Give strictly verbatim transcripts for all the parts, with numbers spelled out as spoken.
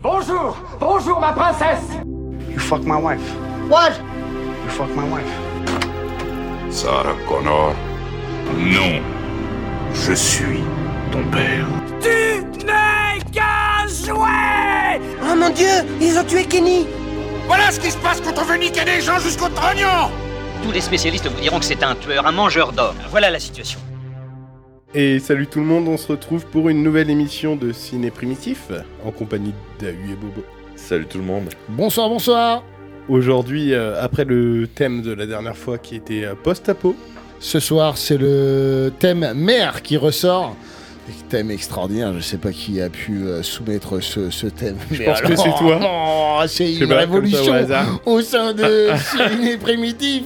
Bonjour, bonjour ma princesse. You fuck my wife. What? You fuck my wife. Sarah Connor, non, je suis ton père. Tu n'es qu'un jouet. Oh mon Dieu, ils ont tué Kenny. Voilà ce qui se passe quand on veut niquer des gens jusqu'au trognon. Tous les spécialistes vous diront que c'est un tueur, un mangeur d'hommes. Voilà la situation. Et salut tout le monde, on se retrouve pour une nouvelle émission de Ciné Primitif, en compagnie d'Ahu et Bobo. Salut tout le monde. Bonsoir, bonsoir. Aujourd'hui, euh, après le thème de la dernière fois qui était euh, post-apo. Ce soir, c'est le thème mère qui ressort. Thème extraordinaire, je sais pas qui a pu euh, soumettre ce, ce thème. Je mais pense alors, que c'est toi. Oh, c'est Je sais une pas, révolution comme ça, au au sein de Ciné Primitif.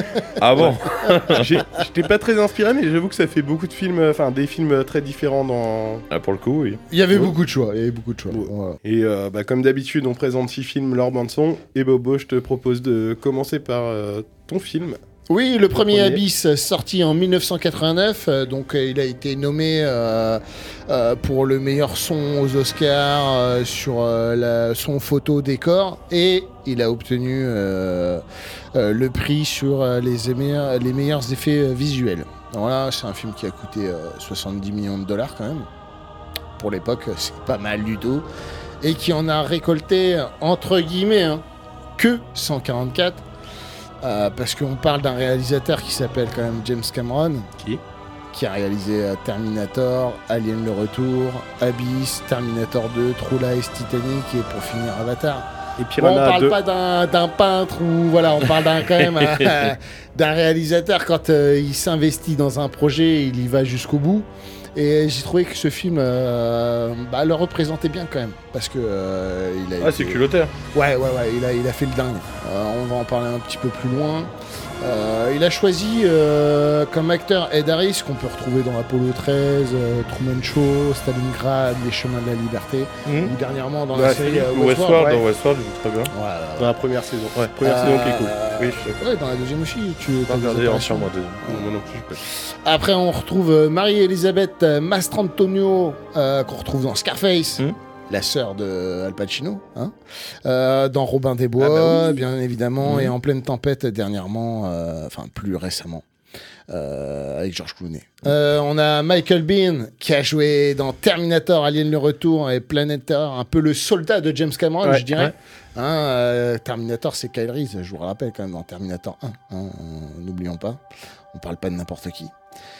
Ah bon? J'ai- J'étais pas très inspiré, mais j'avoue que ça fait beaucoup de films, enfin des films très différents dans... Ah, pour le coup, oui. Il y avait Oui. beaucoup de choix, il y avait beaucoup de choix. Ouais. Voilà. Et euh, bah, comme d'habitude, on présente six films, leur bande-son. Et Bobo, je te propose de commencer par euh, ton film. Oui, le premier, premier. Abyss, sorti en mille neuf cent quatre-vingt-neuf, euh, donc euh, il a été nommé euh, euh, pour le meilleur son aux Oscars euh, sur euh, la, son photo décor, et il a obtenu euh, euh, le prix sur euh, les, meilleurs, les meilleurs effets euh, visuels. Voilà, c'est un film qui a coûté euh, soixante-dix millions de dollars quand même. Pour l'époque, c'est pas mal du tout. Et qui en a récolté, entre guillemets, hein, que cent quarante-quatre. Euh, parce qu'on parle d'un réalisateur qui s'appelle quand même James Cameron, Qui qui a réalisé euh, Terminator, Alien le Retour, Abyss, Terminator deux, True Lies, Titanic et pour finir Avatar. Et Bon, on Piranha parle deux. pas d'un, d'un peintre ou voilà, on parle d'un quand même euh, d'un réalisateur quand euh, il s'investit dans un projet, il y va jusqu'au bout. Et j'ai trouvé que ce film euh, bah, le représentait bien quand même, parce que euh, il a Ah, été- c'est culotteur. Ouais, ouais, ouais, il a, il a fait le dingue. Euh, on va en parler un petit peu plus loin. Euh, il a choisi euh, comme acteur Ed Harris, qu'on peut retrouver dans Apollo treize, euh, Truman Show, Stalingrad, Les Chemins de la Liberté, Mmh. ou dernièrement dans Dans la la série série euh, Westworld, Westworld. ouais. dans Westworld, il joue très bien. Ouais, ouais, Dans la première saison. Ouais, première Euh, saison qui est cool. Oui, je suis d'accord. ouais, dans la deuxième aussi. Tu Pas t'as des regardé apparitions. entièrement deux. Non, moi non plus, je sais pas. Après, on retrouve euh, Marie-Elisabeth euh, Mastrantonio, euh, qu'on retrouve dans Scarface, Hmm. la sœur de Al Pacino, hein. Euh, dans Robin des Bois, Ah bah oui. bien évidemment, Hmm. et En pleine tempête dernièrement, euh, enfin plus récemment, euh, avec George Clooney. Euh, on a Michael Biehn qui a joué dans Terminator, Alien le Retour et Planetar, un peu le soldat de James Cameron, Ouais, je dirais. ouais. Hein, euh, Terminator, c'est Kyle Reese, je vous le rappelle quand même dans Terminator un, hein, euh, n'oublions pas. On parle pas de n'importe qui.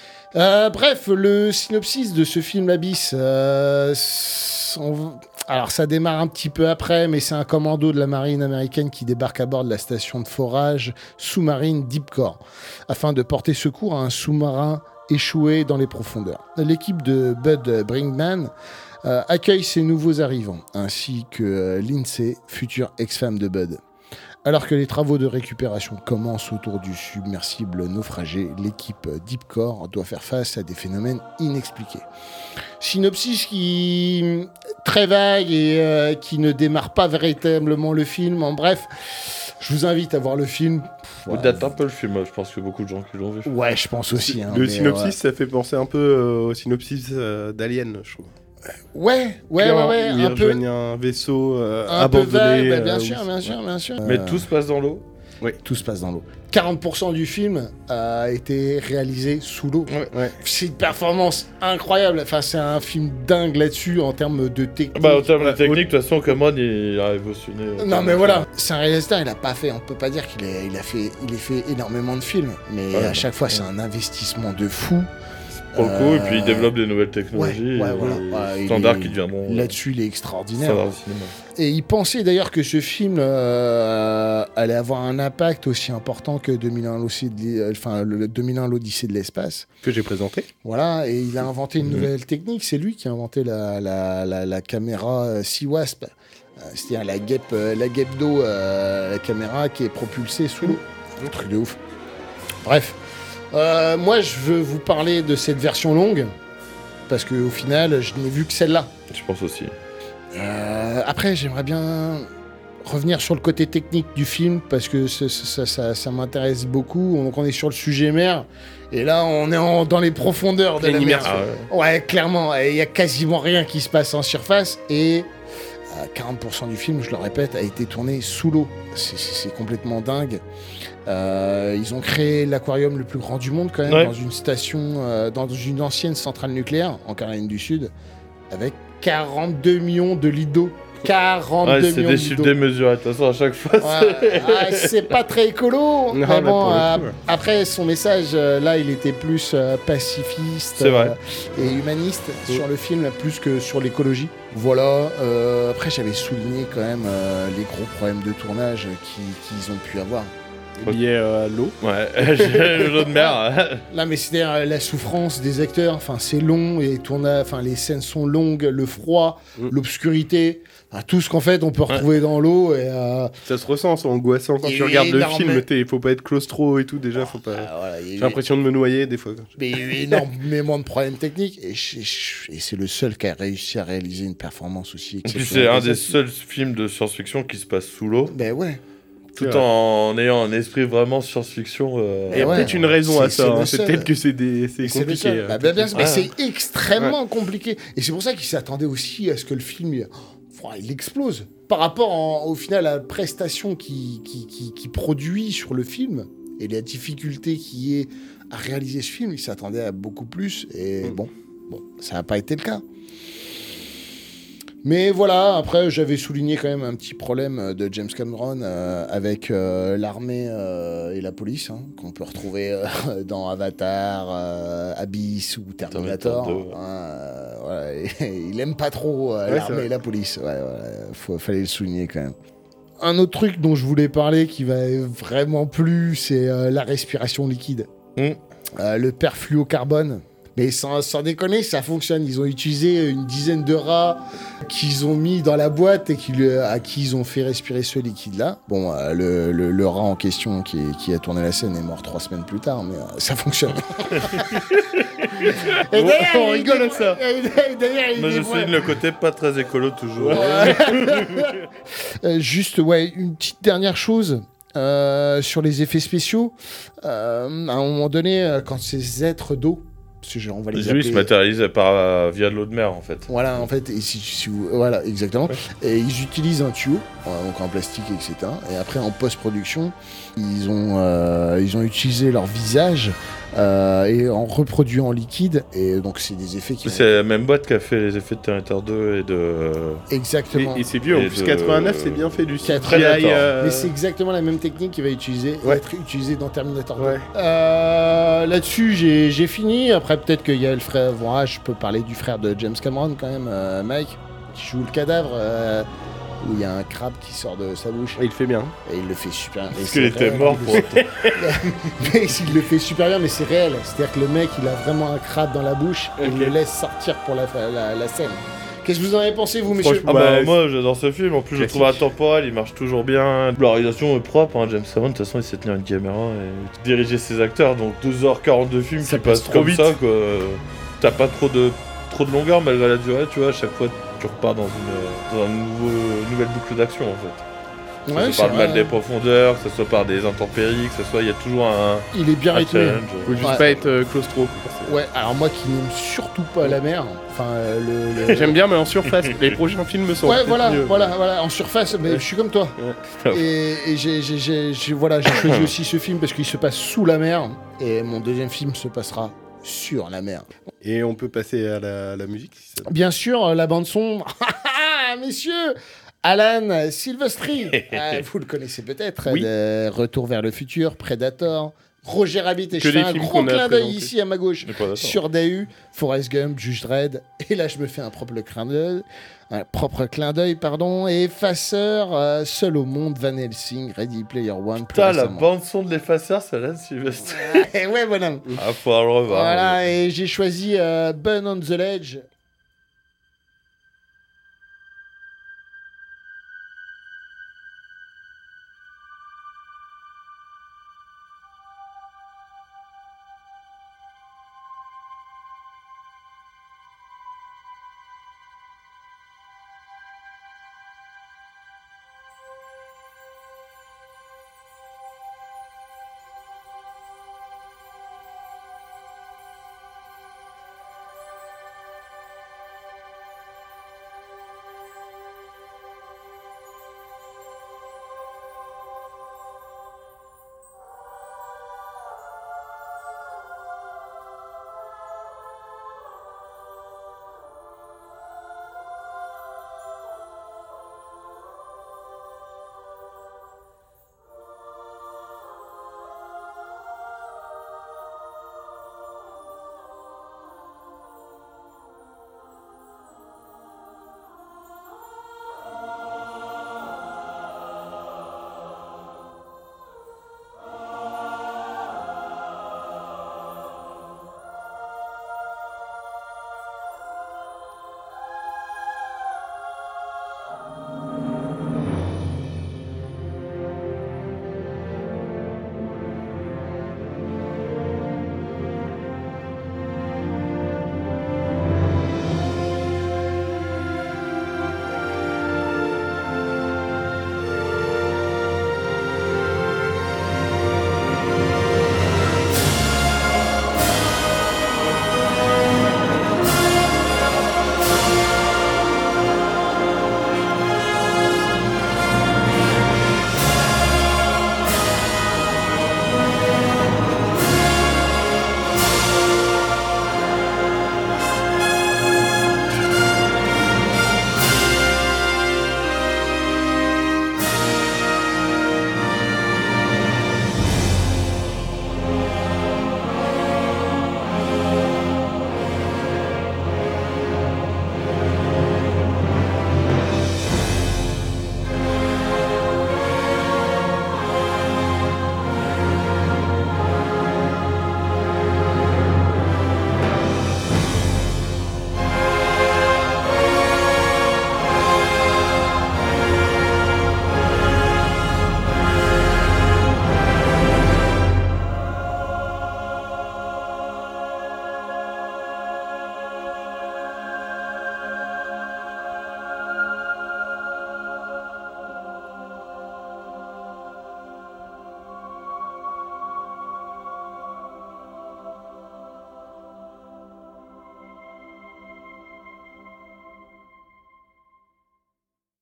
Euh, bref, le synopsis de ce film Abyss, euh, s- on- alors ça démarre un petit peu après, mais c'est un commando de la marine américaine qui débarque à bord de la station de forage sous-marine Deep Core afin de porter secours à un sous-marin échoué dans les profondeurs. L'équipe de Bud Brinkman euh, accueille ces nouveaux arrivants, ainsi que euh, Lindsay, future ex-femme de Bud. Alors que les travaux de récupération commencent autour du submersible naufragé, l'équipe Deep Core doit faire face à des phénomènes inexpliqués. Synopsis qui très vague et euh, qui ne démarre pas véritablement le film. En bref, je vous invite à voir le film. Il date un peu le film, je pense que beaucoup de gens qui l'ont vu. Ouais, je pense aussi. Hein, Le mais, synopsis, ouais. ça fait penser un peu euh, au synopsis euh, d'Alien, je trouve. Ouais, ouais, ouais, Clairement, ouais, où ils un peu, rejoignent un vaisseau euh, un peu abandonné. vague, bah, bien euh, sûr, où- bien sûr, bien sûr. Mais Euh, tout se passe dans l'eau. tout se passe dans l'eau. quarante pour cent du film a été réalisé sous l'eau. Ouais. C'est une performance incroyable. Enfin, c'est un film dingue là-dessus en termes de technique. Bah, en termes Ouais, de technique, de toute façon, Cameron, il a révolutionné. euh, Non mais voilà, c'est un réalisateur, il a pas fait, on peut pas dire qu'il a, il a fait, il a fait énormément de films, mais Ouais, à chaque fois c'est un investissement de fou. Pour le coup, Euh, et puis il développe des nouvelles Ouais, technologies. ouais, et voilà. des Ouais, il standards est- qui deviendront. Là-dessus, il est extraordinaire. standards du cinéma. Et il pensait d'ailleurs que ce film euh, allait avoir un impact aussi important que deux mille un l'Odyssée de l'I- enfin, le deux mille un l'Odyssée de l'espace. Que j'ai présenté. Voilà, et il a inventé une Mhm. nouvelle technique. C'est lui qui a inventé la, la, la, la caméra euh, Sea Wasp. Euh, C'est-à-dire la guêpe, euh, la guêpe d'eau, euh, la caméra qui est propulsée sous l'eau. Un truc de ouf. Bref. Euh, moi, je veux vous parler de cette version longue. Parce qu'au final, je n'ai vu que celle-là. Je pense aussi. Euh, après, j'aimerais bien revenir sur le côté technique du film parce que ça, ça, ça, ça m'intéresse beaucoup. Donc, on est sur le sujet mer. Et là, on est en- dans les profondeurs de Pleine la mer. immersion. Ah ouais. Ouais, clairement. Il y a quasiment rien qui se passe en surface. Et quarante pour cent du film, je le répète, a été tourné sous l'eau. C'est, c'est, c'est complètement dingue. Euh, ils ont créé l'aquarium le plus grand du monde quand même, ouais. dans une station, euh, dans une ancienne centrale nucléaire en Caroline du Sud, avec quarante-deux millions de litres d'eau. quarante-deux ouais, millions c'est de des litres chiffres d'eau. démesurés. De toute façon, à chaque fois, Ouais, c'est... ah, c'est pas très écolo. Non, mais là, bon, pour le euh, coup, ouais. après son message, euh, là, il était plus euh, pacifiste C'est vrai. euh, et humaniste mmh. sur le film, plus que sur l'écologie. Voilà. Euh, après, j'avais souligné quand même euh, les gros problèmes de tournage qui, qu'ils ont pu avoir. Lié euh, à l'eau. Ouais, j'ai l'eau de mer. Là, mais c'est euh, la souffrance des acteurs. Enfin, c'est long, et tourna... enfin, les scènes sont longues, le froid, mmh. l'obscurité. Enfin, tout ce qu'en fait on peut retrouver ouais. dans l'eau et euh... ça se ressent, c'est angoissant quand et tu regardes le film. Mais... Faut pas être claustro et tout déjà. Faut pas. Ah, voilà, j'ai eu... l'impression de me noyer des fois. Mais il y a eu énormément de problèmes techniques et, je, je, et c'est le seul qui a réussi à réaliser une performance aussi exceptionnelle. Et puis c'est un des seuls films de science-fiction qui se passe sous l'eau. Ben ouais. Tout ouais. en ayant un esprit vraiment science-fiction. Euh... Il y a ouais, peut-être une raison c'est, à ça. C'est, hein. c'est peut-être que c'est, des, c'est compliqué. C'est euh, bah, ben, bien, mais ah. c'est extrêmement ouais. compliqué. Et c'est pour ça qu'il s'attendait aussi à ce que le film il, oh, il explose. Par rapport en, au final à la prestation qui, qui, qui, qui produit sur le film et la difficulté qui est à réaliser ce film, il s'attendait à beaucoup plus. Et mmh. bon, bon, ça n'a pas été le cas. Mais voilà, après j'avais souligné quand même un petit problème de James Cameron euh, avec euh, l'armée euh, et la police, hein, qu'on peut retrouver euh, dans Avatar, euh, Abyss ou Terminator. Terminator hein, euh, voilà, et, et il aime pas trop euh, ouais, l'armée et la police. Ouais, ouais, faut, fallait le souligner quand même. Un autre truc dont je voulais parler qui va vraiment plus, c'est euh, la respiration liquide. Mmh. Euh, le perfluocarbone. Mais sans, sans déconner, ça fonctionne. Ils ont utilisé une dizaine de rats qu'ils ont mis dans la boîte et qui, à qui ils ont fait respirer ce liquide-là. Bon, euh, le, le, le rat en question qui, qui a tourné la scène est mort trois semaines plus tard, mais euh, ça fonctionne. Et d'ailleurs, on rigole à ça. Et d'ailleurs, il Moi, je souligne le côté pas très écolo toujours. euh, juste, ouais, une petite dernière chose. Euh, sur les effets spéciaux, euh, à un moment donné, quand ces êtres d'eau, on va les lui, appeler... il se matérialise par, euh, via de l'eau de mer, en fait. Voilà, en fait, et si, si vous... voilà, exactement. Ouais. Et ils utilisent un tuyau, donc en plastique, et cetera. Et après, en post-production, ils ont, euh, ils ont utilisé leur visage euh, et en reproduit en liquide. Et donc, c'est des effets qui... C'est vont... la même boîte qui a fait les effets de Terminator deux et de... Exactement. Et, et c'est vieux, en plus, de... quatre-vingt-neuf, c'est bien fait du C G I. Euh... Mais c'est exactement la même technique qui va utiliser, ouais. être utilisée dans Terminator deux. Ouais. Euh, là-dessus, j'ai, j'ai fini. Après, peut-être qu'il y a le frère... Voilà, je peux parler du frère de James Cameron, quand même, euh, Mike, qui joue le cadavre, euh, où il y a un crabe qui sort de sa bouche. Et il le fait bien. Et il le fait super bien. Parce qu'il était mort pour autant. Mais il le fait super bien, mais c'est réel. C'est-à-dire que le mec, il a vraiment un crabe dans la bouche et okay. il le laisse sortir pour la, la, la scène. Qu'est-ce que vous en avez pensé, vous, messieurs? Ah bah, moi, j'adore ce film. En plus, je le trouve intemporel, il marche toujours bien. La réalisation est propre. Hein. James Cameron, de toute façon, il sait tenir une caméra et diriger ses acteurs. Donc, deux heures quarante de film ça qui passe trop comme vite. ça, quoi. T'as pas trop de, trop de longueur malgré la durée, tu vois. À chaque fois, tu repars dans une, dans une nouveau, nouvelle boucle d'action, en fait. Que ouais, ce soit par le mal des profondeurs, que ce soit par des intempéries, que ce soit, il y a toujours un. Il est bien rythmé. Faut juste ouais. pas être euh, claustro. Ouais, alors moi qui n'aime surtout pas la mer, enfin euh, le, le... J'aime bien, mais en surface. Les prochains films me sont. Ouais, voilà, mieux. voilà, voilà, en surface, mais ouais. je suis comme toi. Ouais. Et, et j'ai, j'ai, j'ai, j'ai, voilà, j'ai choisi aussi ce film parce qu'il se passe sous la mer, et mon deuxième film se passera sur la mer. Et on peut passer à la, la musique si ça... Bien sûr, la bande son. Messieurs, Alan Silvestri, ah, vous le connaissez peut-être, oui. de Retour vers le futur, Predator, Roger Rabbit, et je fais un gros clin d'œil ici à ma gauche sur Dahu, Forrest Gump, Judge Dredd, et là je me fais un propre clin d'œil, un propre clin d'œil, pardon, et Effaceur, euh, Seul au monde, Van Helsing, Ready Player One. Putain, la bande son de l'Effaceur, c'est Alan Silvestri. Ouais, bonhomme. Ah, faut le revoir. Voilà, ouais. Et j'ai choisi euh, Burn on the Ledge.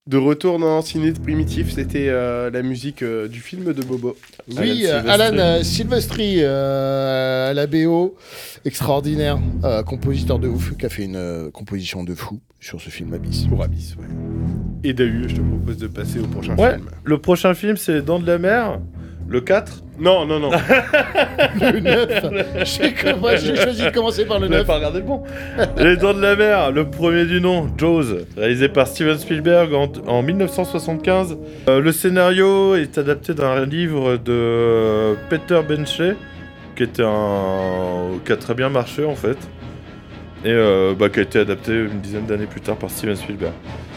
De retour dans Ciné Primitif, c'était euh, la musique euh, du film de Bobo. Oui, Alan, Alan euh, Silvestri euh, à la B O, extraordinaire, euh, compositeur de ouf, qui a fait une euh, composition de fou sur ce film Abyss. Pour Abyss, ouais. Et Dahu, je te propose de passer au prochain ouais, film. Le prochain film, c'est Dents de la Mer, le quatre. Non, non, non. Le neuf. J'ai moi, j'ai choisi de commencer par le neuf. neuf. Pas regardé le bon. Les Dents de la Mer, le premier du nom, Jaws, réalisé par Steven Spielberg en, en dix-neuf cent soixante-quinze. Euh, le scénario est adapté d'un livre de Peter Benchley, qui était un, qui a très bien marché en fait, et euh, bah, qui a été adapté une dizaine d'années plus tard par Steven Spielberg.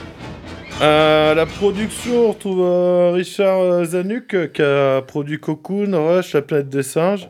Euh, la production, on retrouve euh, Richard Zanuck qui a produit Cocoon, Rush, La planète des singes.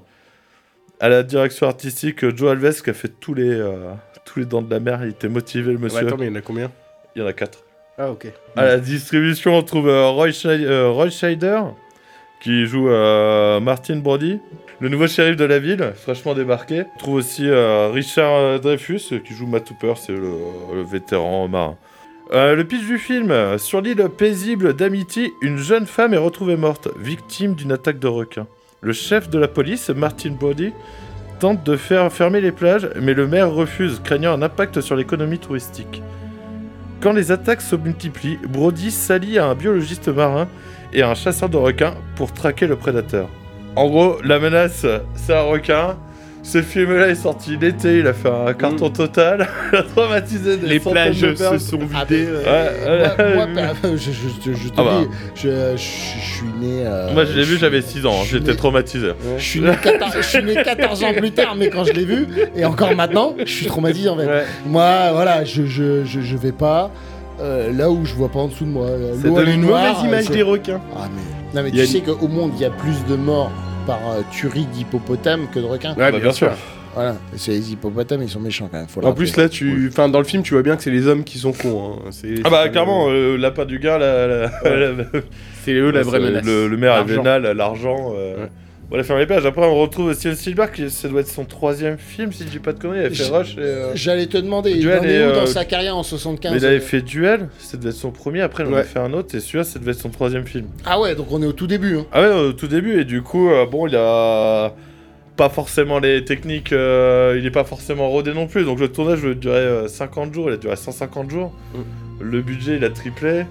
À la direction artistique, Joe Alves qui a fait tous les, euh, tous les Dents de la Mer. Il était motivé, le monsieur. Ouais, attends, mais il y en a combien ? Il y en a quatre. Ah, ok. À la distribution, on trouve euh, Roy, Schneider, euh, Roy Scheider qui joue euh, Martin Brody, le nouveau shérif de la ville, fraîchement débarqué. On trouve aussi euh, Richard Dreyfuss qui joue Matt Hooper, c'est le, le vétéran marin. Euh, le pitch du film, sur l'île paisible d'Amity, une jeune femme est retrouvée morte, victime d'une attaque de requins. Le chef de la police, Martin Brody, tente de faire fermer les plages, mais le maire refuse, craignant un impact sur l'économie touristique. Quand les attaques se multiplient, Brody s'allie à un biologiste marin et à un chasseur de requins pour traquer le prédateur. En gros, la menace, c'est un requin. Ce film-là est sorti l'été, il a fait un carton mmh. total, il a traumatisé des les plages de se sont vidées. Ah, ouais, ouais, moi, moi, je, je, je, je te ah bah. dis, je, je, je suis né... Euh, moi, je l'ai vu, j'avais six ans, j'étais né... traumatisé. Ouais. Je suis né quatorze ans plus tard, mais quand je l'ai vu, et encore maintenant, je suis traumatisé en fait. Ouais. Moi, voilà, je, je, je, je vais pas... Euh, là où je vois pas en dessous de moi. Ça donne une noire, mauvaise image des requins. Ah, mais... Non mais tu sais une... qu'au monde, il y a plus de morts par euh, tuerie d'hippopotame que de requins. Ouais, bah, bien sûr. Voilà, c'est les hippopotames, ils sont méchants quand même. Faut en plus, là, tu, enfin, dans le film, tu vois bien que c'est les hommes qui sont cons. Hein. C'est, ah bah clairement, le... euh, l'appât du gars, la, la... Ouais. la... c'est eux la vraie menace. Le, le maire est vénal, l'argent. Euh... Ouais. Voilà, ferme les pages. Après, on retrouve Steven Spielberg, qui ça doit être son troisième film, si je dis pas de conneries. Il a fait Rush et. Euh... J'allais te demander, il en est où dans sa carrière en soixante-quinze? Mais il avait fait Duel, ça devait être son premier. Après, il en a fait un autre, et celui-là, ça devait être son troisième film. Ah ouais, donc on est au tout début. Hein. Ah ouais, au tout début, et du coup, euh, bon, il a pas forcément les techniques, euh, il est pas forcément rodé non plus. Donc le tournage a duré euh, cinquante jours, il a duré cent cinquante jours. Mm. Le budget, il a triplé.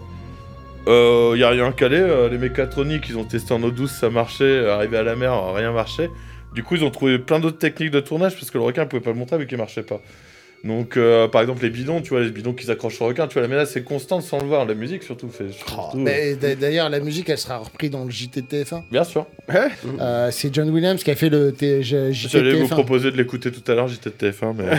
Il euh, n'y a rien calé, euh, les mécatroniques ils ont testé en eau douce, ça marchait, arrivé à la mer, rien marchait. Du coup ils ont trouvé plein d'autres techniques de tournage parce que le requin ne pouvait pas le montrer vu qu'il ne marchait pas. Donc euh, par exemple les bidons, tu vois, les bidons qui s'accrochent au requin, tu vois, la menace est constante sans le voir, la musique surtout fait... Oh, mais d'ailleurs la musique elle sera reprise dans le J T de T F un. Bien sûr. euh, c'est John Williams qui a fait le T- J- J T de T F un. J'allais vous proposer de l'écouter tout à l'heure, J T de T F un, mais...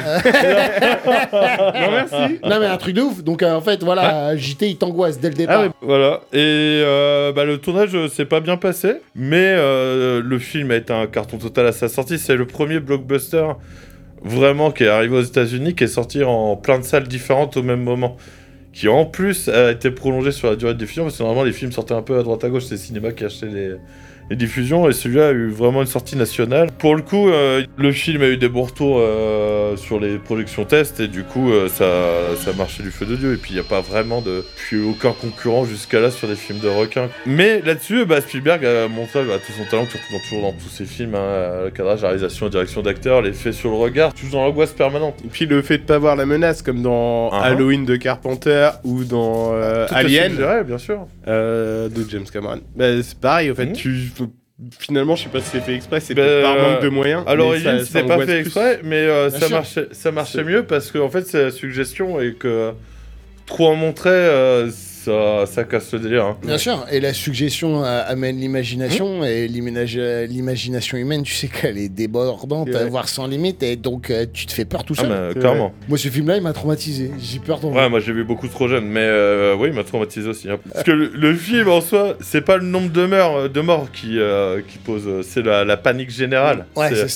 non merci. Non mais un truc de ouf, donc euh, en fait voilà, ah. J T il t'angoisse dès le départ. Ah, ouais. Voilà, et euh, bah, le tournage euh, s'est pas bien passé, mais euh, le film a été un carton total à sa sortie, c'est le premier blockbuster vraiment qui est arrivé aux États-Unis, qui est sorti en plein de salles différentes au même moment, qui en plus a été prolongé sur la durée de diffusion, parce que normalement les films sortaient un peu à droite à gauche, c'est le cinéma qui achetait les, les diffusions, et celui-là a eu vraiment une sortie nationale. Pour le coup, euh, le film a eu des bons retours euh, sur les projections tests, et du coup euh, ça, ça marchait du feu de Dieu, et puis il n'y a pas vraiment de... Puis aucun concurrent jusqu'à là sur des films de requins. Mais là-dessus, bah, Spielberg a montré bah, tout son talent, que tu retrouves toujours dans tous ses films, hein, le cadrage, la réalisation, la direction d'acteurs, l'effet sur le regard, toujours dans l'angoisse permanente. Et puis le fait de pas voir la menace, comme dans uh-huh. Halloween de Carpenter, ou dans euh, Alien, suggéré, bien sûr. Euh, de James Cameron. Bah, c'est pareil, en fait, mmh. tu... Finalement, je sais pas si c'est fait exprès, c'est bah, peut-être par manque de moyens. À l'origine, c'était pas fait exprès, plus. mais euh, ça, marchait, ça marchait mieux parce qu'en en fait, c'est la suggestion et que trop en montrer, euh, ça, ça casse le délire. Hein. Bien sûr, et la suggestion euh, amène l'imagination, mmh. et l'imagination humaine, tu sais qu'elle est débordante, ouais. voire sans limite, et donc euh, tu te fais peur tout seul. Ah bah, clairement. Moi, ce film-là, il m'a traumatisé. J'ai peur d'en Ouais, moi j'ai vu beaucoup trop jeune, mais euh, oui, il m'a traumatisé aussi. Hein. Parce que le, le film en soi, c'est pas le nombre de morts, de morts qui, euh, qui pose, c'est la, la panique générale. Ouais, c'est, c'est ça.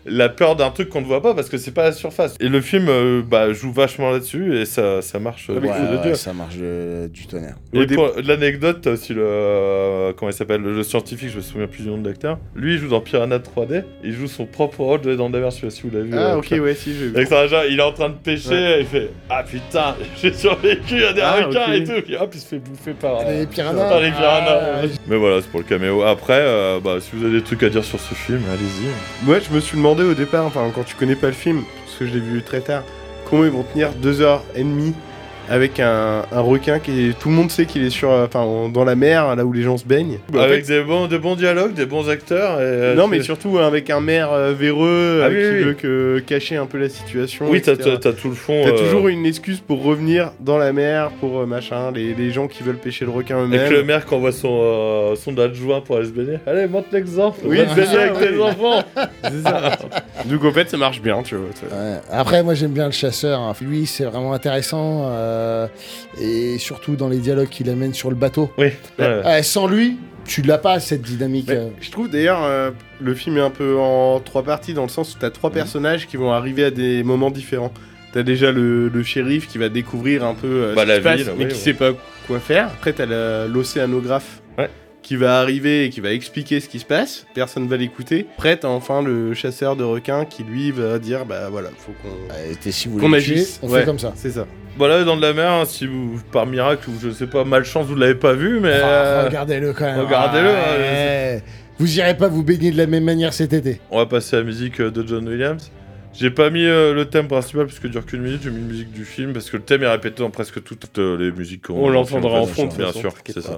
la peur d'un truc qu'on ne voit pas parce que c'est pas à la surface. Et le film euh, bah, joue vachement là-dessus et ça, ça marche. Ouais, avec feu de ouais, Dieu. ça marche de- du tonnerre. Et Au dé- pour l'anecdote, t'as aussi le. euh, comment il s'appelle Le scientifique, je me souviens plus du nom de l'acteur. Lui, il joue dans Piranha trois D. Il joue son propre rôle de dans la mer, je sais pas si vous l'avez vu. Ah, euh, ok, ouais, si, j'ai vu. Avec ça, genre, il est en train de pêcher Ouais. et il fait Ah putain, j'ai survécu à des Ah, requins ok. et tout. Puis hop, il se fait bouffer par. euh, Les piranhas. par les piranhas. Ah, Mais voilà, c'est pour le caméo. Après, euh, bah, si vous avez des trucs à dire sur ce film, allez-y. Moi, je me suis demandé au départ, enfin, quand tu connais pas le film, parce que je l'ai vu très tard, comment ils vont tenir deux heures et demie avec un, un requin qui est... Tout le monde sait qu'il est sur, euh, enfin, en- dans la mer, là où les gens se baignent. En Avec fait, des bons, de bons dialogues, des bons acteurs. Et, euh, non, tu- mais surtout avec un maire euh, véreux Ah euh, oui, qui oui, veut oui. que, cacher un peu la situation. Oui, t'as, et cetera. t'as, t'as tout le fond. T'as euh, toujours une excuse pour revenir dans la mer, pour euh, machin, les, les gens qui veulent pêcher le requin eux-mêmes. Avec le maire qui envoie son, euh, son adjoint pour aller se baigner. Allez, montre l'exemple. Oui, va te c'est baigner ça, avec tes oui. enfants. C'est ça. Donc en fait, ça marche bien, tu vois. ça. Ouais. Après, moi j'aime bien le chasseur. hein. Lui, c'est vraiment intéressant. euh, Et surtout dans les dialogues qu'il amène sur le bateau. Oui. ouais. Euh, sans lui, tu l'as pas cette dynamique. Mais euh. je trouve d'ailleurs euh, le film est un peu en trois parties dans le sens où t'as trois personnages qui vont arriver à des moments différents. T'as déjà le, le shérif qui va découvrir un peu euh, Bah, ce la qui se passe, ville, mais oui, qui oui. sait pas quoi faire. Après t'as la- l'océanographe Ouais. qui va arriver et qui va expliquer ce qui se passe. Personne va l'écouter. Après t'as enfin le chasseur de requins qui lui va dire bah voilà faut qu'on Euh, t'es- si vous qu'on voulez le tuer, agisse. on Ouais, fait comme ça. C'est ça. Voilà, dans de la mer, hein, si vous, par miracle ou je sais pas, malchance, vous l'avez pas vu, mais. Ah, euh, regardez-le quand même. regardez-le, Ouais. Vous irez pas vous baigner de la même manière cet été. On va passer à la musique euh, de John Williams. J'ai pas mis euh, le thème principal parce que dure qu'une minute, j'ai mis la musique du film parce que le thème est répété dans presque toutes euh, les musiques qu'on On l'entendra en fait, fond, de toute bien façon, sûr, t'inquiète c'est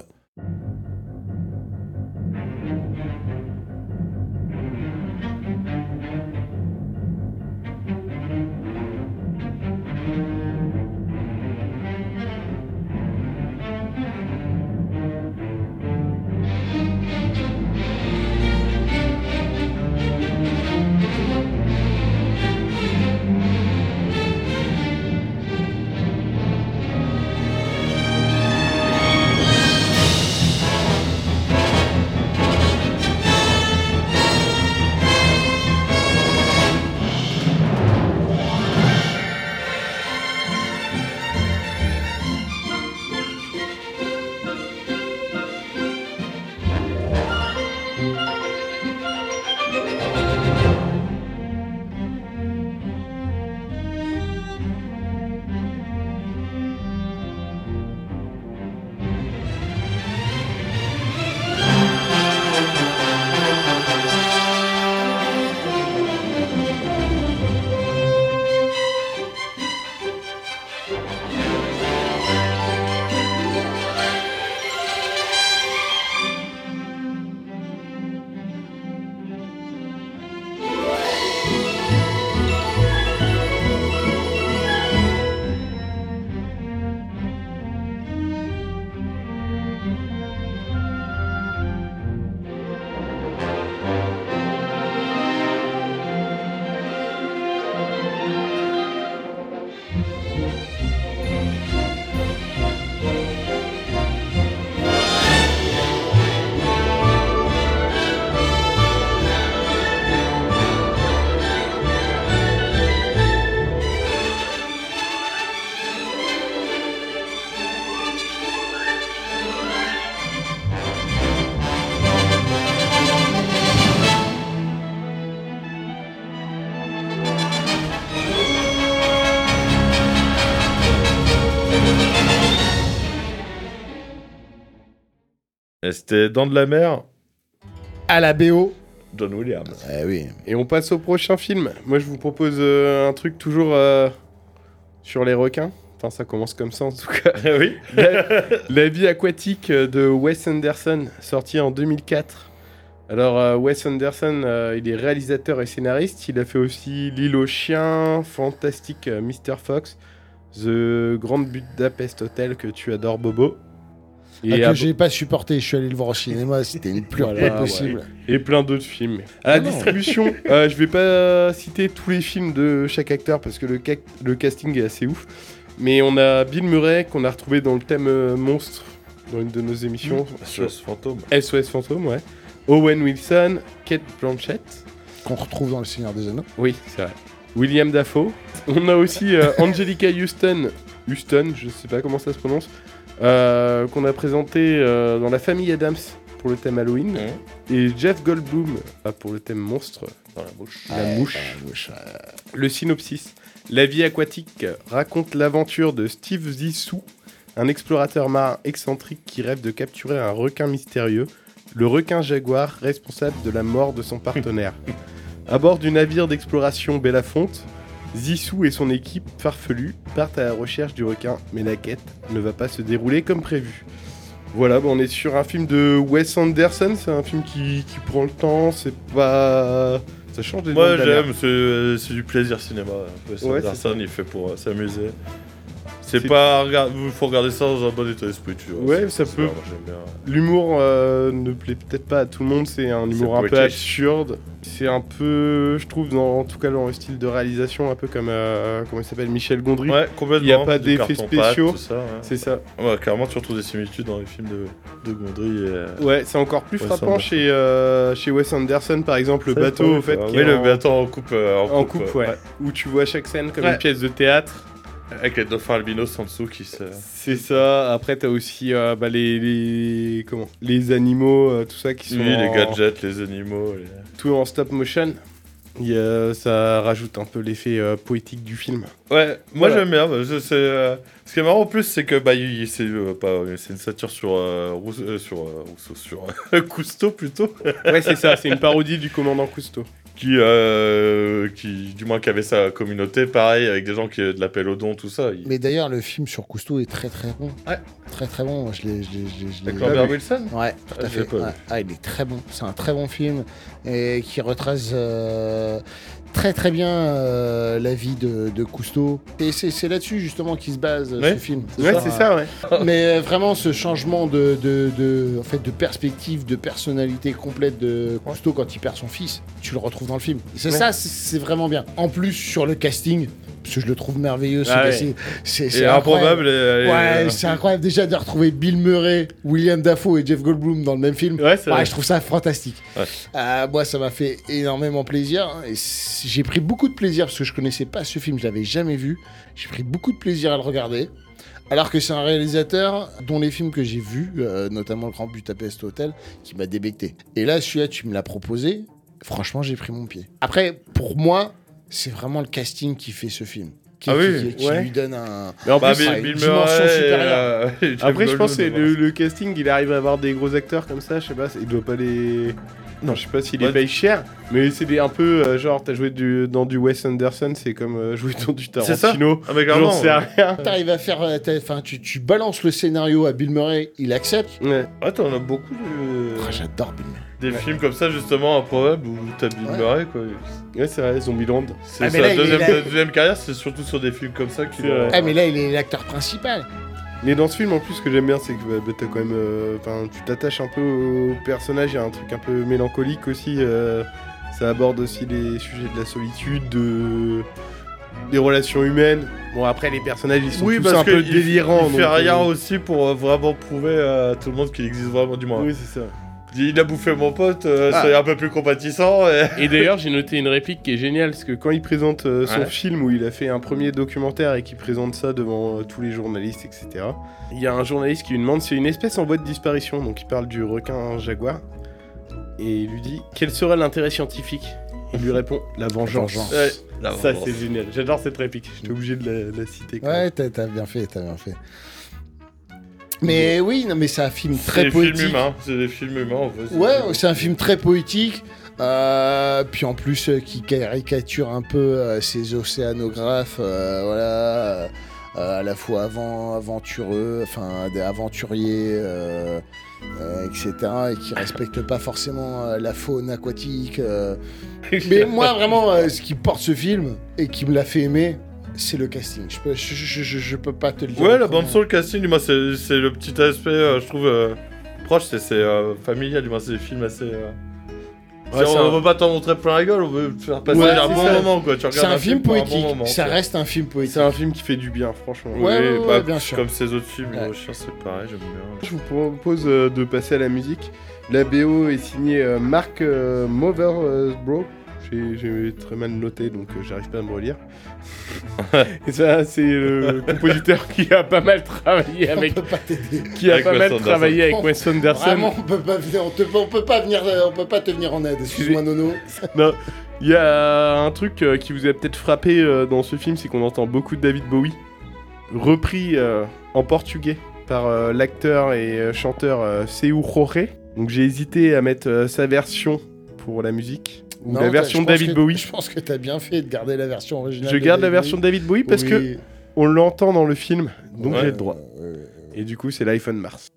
pas. ça. Et c'était Dans de la mer, À la B O. John Williams. Eh oui. Et on passe au prochain film. Moi, je vous propose euh, un truc toujours euh, sur les requins. Enfin, ça commence comme ça en tout cas. oui. La, La vie aquatique de Wes Anderson, sorti en deux mille quatre. Alors, euh, Wes Anderson, euh, il est réalisateur et scénariste. Il a fait aussi L'île aux chiens, Fantastic euh, mister Fox, The Grand Budapest Hotel que tu adores, Bobo. Ah, Et, que à- j'ai pas supporté, je suis allé le voir au cinéma, c'était une pleure Voilà, pas possible. et plein d'autres films. À la Ah non. distribution, euh, je vais pas citer tous les films de chaque acteur parce que le, ca- le casting est assez ouf. Mais on a Bill Murray qu'on a retrouvé dans le thème euh, monstre dans une de nos émissions. S O S Fantôme. S O S Fantôme, ouais. Owen Wilson, Kate Blanchett. qu'on retrouve dans Le Seigneur des Anneaux. Oui, c'est vrai. William Dafoe. On a aussi euh, Angelica Houston, Houston, je sais pas comment ça se prononce, euh, qu'on a présenté euh, dans La Famille Adams pour le thème Halloween, Mmh. et Jeff Goldblum euh, pour le thème monstre, Dans la bouche. la Ouais, mouche. la mouche, ouais. Le synopsis. La vie aquatique raconte l'aventure de Steve Zissou, un explorateur marin excentrique qui rêve de capturer un requin mystérieux, le requin jaguar responsable de la mort de son partenaire. À bord du navire d'exploration Belafonte, Zissou et son équipe farfelue partent à la recherche du requin, mais la quête ne va pas se dérouler comme prévu. Voilà, bah on est sur un film de Wes Anderson, c'est un film qui, qui prend le temps, c'est pas... Ça change des Moi noms de la mer. j'aime, c'est c'est du plaisir cinéma. Wes Ouais, Anderson, il fait pour euh, s'amuser. C'est C'est- pas. Il faut regarder ça dans un bon état d'esprit, tu vois. Ouais, C'est- ça c'est peut. bien, moi, j'aime bien. L'humour euh, ne plaît peut-être pas à tout le monde, c'est un humour un peu poétique. absurde. C'est un peu, je trouve, dans, en tout cas dans le style de réalisation, un peu comme, euh, comment il s'appelle, Michel Gondry. Ouais, complètement. Il y a pas du d'effets carton-pâte, spéciaux. tout ça, ouais. C'est ça. Ouais, carrément, tu retrouves des similitudes dans les films de, de Gondry et. euh, Ouais, c'est encore plus Wes frappant Anderson. chez, euh, chez Wes Anderson, par exemple, le ça, bateau, ouais, au fait, ouais. qui Oui, est le en, bateau en coupe. euh, en coupe, euh, ouais, où tu vois chaque scène comme Ouais. une pièce de théâtre. Avec les dauphins albinos en dessous qui se. C'est ça. Après, t'as aussi euh, bah, les, les comment, les animaux, euh, tout ça qui sont Oui, les en- gadgets, les animaux. Les... tout en stop motion. Il y a- ça rajoute un peu l'effet euh, poétique du film. Ouais, moi Voilà. j'aime bien. bah, je- c'est, euh, Ce qui est marrant en plus, c'est que bah, il- c'est euh, pas, c'est une satire sur euh, Rousseau, euh, sur euh, Rousseau, sur euh, Cousteau plutôt, Ouais, c'est ça. C'est une parodie du commandant Cousteau. qui, euh, qui, du moins, qui avait sa communauté, pareil, avec des gens qui avaient de l'appel au don, tout ça. Il... Mais d'ailleurs, le film sur Cousteau est très très bon. Ouais. Très très bon. Moi, je l'ai. je l'ai- je l'ai- je l'ai- Avec Lambert vu. Wilson. Ouais, tout Ah, à je l'ai fait. pas vu. Ouais. Ah, il est très bon. C'est un très bon film et qui retrace euh, très très bien euh, la vie de, de Cousteau. Et c'est, c'est là-dessus justement qu'il se base Ouais. ce film. Ouais, c'est ça, ouais. Mais euh, vraiment, ce changement de, de, de, en fait, de perspective, de personnalité complète de Cousteau quand il perd son fils, tu le retrouves dans le film. C'est Ouais. ça, c'est, c'est vraiment bien. En plus, sur le casting, parce que je le trouve merveilleux, ce Ah gars, ouais. c'est, c'est, Et c'est incroyable. improbable. Et, et, Ouais, euh, c'est incroyable déjà de retrouver Bill Murray, William Dafoe et Jeff Goldblum dans le même film. Ouais, c'est Ouais, vrai. je trouve ça fantastique. Ouais. Euh, moi, ça m'a fait énormément plaisir. hein, Et c- j'ai pris beaucoup de plaisir parce que je connaissais pas ce film, je l'avais jamais vu. J'ai pris beaucoup de plaisir à le regarder. Alors que c'est un réalisateur dont les films que j'ai vus, euh, notamment Le Grand Budapest Hotel, qui m'a débecté. Et là, celui-là, tu me l'as proposé. Franchement, j'ai pris mon pied. Après, pour moi, c'est vraiment le casting qui fait ce film. Qui, Ah qui- oui, qui- qui ouais. lui donne un. Mais en Bah, plus, Bill, ouais, Bill dimension Murray, supérieure. euh, et Jeff après, je pense que Goldblum, le, le casting, il arrive à avoir des gros acteurs comme ça. Je sais pas, il doit pas les. Non, je sais pas s'il les Ouais. paye cher, mais c'est des, un peu euh, genre, t'as joué du, dans du Wes Anderson, c'est comme euh, jouer dans du C'est ça. Tarantino. Ah, mais clairement, J'en sais ouais. rien. T'arrives à faire. euh, t'as- Enfin, tu, tu balances le scénario à Bill Murray, il accepte. Ouais. Ouais, t'en as beaucoup de... Ah, j'adore Bill Murray. des films comme ça, justement, improbables, où t'as Bill Ouais. Murray, quoi. Ouais, c'est vrai, Zombieland. C'est Ah, mais sa là, il est deuxième, là- deuxième carrière, c'est surtout sur des films comme ça qu'il C'est a... vrai. Ah, mais là, il est l'acteur principal. Mais dans ce film, en plus, ce que j'aime bien, c'est que bah, bah, t'as quand même. euh, Enfin, tu t'attaches un peu au personnage, il y a un truc un peu mélancolique aussi. euh, ça aborde aussi les sujets de la solitude, de. Des relations humaines. Bon, après, les personnages, ils sont Oui, tous parce un peu qu'il- délirants. Il fait donc, rien euh, aussi pour euh, vraiment prouver à tout le monde qu'il existe vraiment, du moins. Oui, c'est ça. Il a bouffé mon pote, euh, Ah. c'est un peu plus compatissant. Et... Et d'ailleurs, j'ai noté une réplique qui est géniale, parce que quand il présente euh, son Ouais. film où il a fait un premier documentaire et qu'il présente ça devant euh, tous les journalistes, et cetera, il y a un journaliste qui lui demande si c'est une espèce en voie de disparition, donc il parle du requin jaguar, et il lui dit quel serait l'intérêt scientifique. Il lui répond la vengeance. vengeance. Ouais. La Ça, vengeance. c'est génial. J'adore cette réplique. J'étais obligé de la, de la citer. quand même. Ouais, t'as, t'as bien fait, t'as bien fait. Mais oui, non, mais c'est un film C'est très des poétique. films humains, c'est des films humains en fait. c'est- Ouais, c'est un film très poétique. Euh, puis en plus, euh, qui caricature un peu euh, ces océanographes, euh, voilà, euh, à la fois avant, aventureux, enfin des aventuriers, euh, euh, et cetera, et qui respectent pas forcément euh, la faune aquatique. euh. Mais moi, vraiment, euh, ce qui porte ce film et qui me l'a fait aimer, c'est le casting. Je peux, je, je, je, je peux pas te le dire. Ouais, la autrement. bande son, le casting, du moins, c'est c'est le petit aspect, euh, je trouve, euh, proche, c'est c'est, euh, familial, du moins, c'est des films assez... euh, Ouais, c'est- c'est on un- veut pas t'en montrer plein la gueule, on veut te faire passer Ouais, un c'est bon ça. moment, quoi. Tu regardes C'est un film pour poétique. bon moment, ça quoi. reste un film poétique. C'est un film qui fait du bien, franchement. Ouais, ouais, ouais, bah, bien sûr. Comme ces autres films, Ouais. Le Chien, c'est pareil, j'aime bien. Je vous propose euh, de passer à la musique. La B O est signée euh, Mark euh, Mothersbaugh. J'ai, j'ai très mal noté, donc euh, j'arrive pas à me relire. Et ça, c'est le compositeur qui a pas mal travaillé avec... On peut pas t'aider. Qui a Avec pas Wes mal Anderson. travaillé avec Wes Anderson. Vraiment, on peut pas, on te- on peut pas venir, on peut pas te venir en aide. Excuse-moi, Nono. Non, il y a un truc euh, qui vous a peut-être frappé euh, dans ce film, c'est qu'on entend beaucoup de David Bowie, repris euh, en portugais par euh, l'acteur et euh, chanteur euh, Seu Jorge. Donc j'ai hésité à mettre euh, sa version pour la musique, ou Non, la t'as- version je de pense David que- Bowie. Je pense que t'as bien fait de garder la version originale. Je de garde la David version de David Bowie parce que Oui. on l'entend dans le film, donc Ouais. j'ai le droit. Euh, Et du coup, c'est l'iPhone Mars.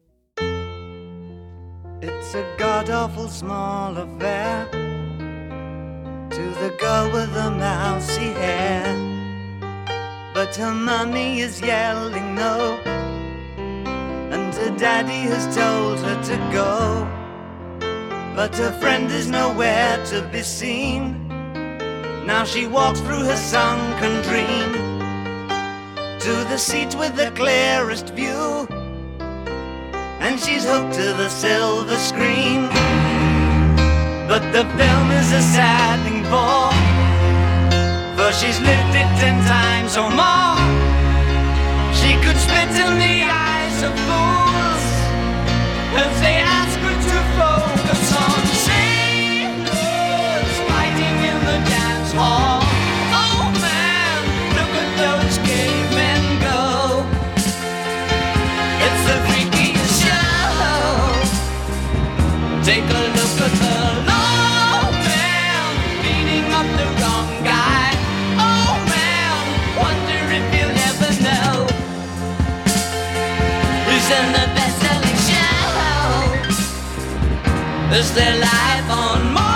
It's a god-awful small affair to the girl with the mousy hair, but her mummy is yelling no, and her daddy has told her to go, but her friend is nowhere to be seen. Now she walks through her sunken dream to the seat with the clearest view, and she's hooked to the silver screen. But the film is a sad thing for, for she's lived it ten times or more. She could spit in the eyes of fools as they ask her to focus on sailors fighting in the dance hall. Oh man, look at those cavemen go. It's the freakiest show. Take a look at the low man beating up the wrong guy. Oh man, wonder if you'll ever know who's in the best-selling show. Is their life on Mars?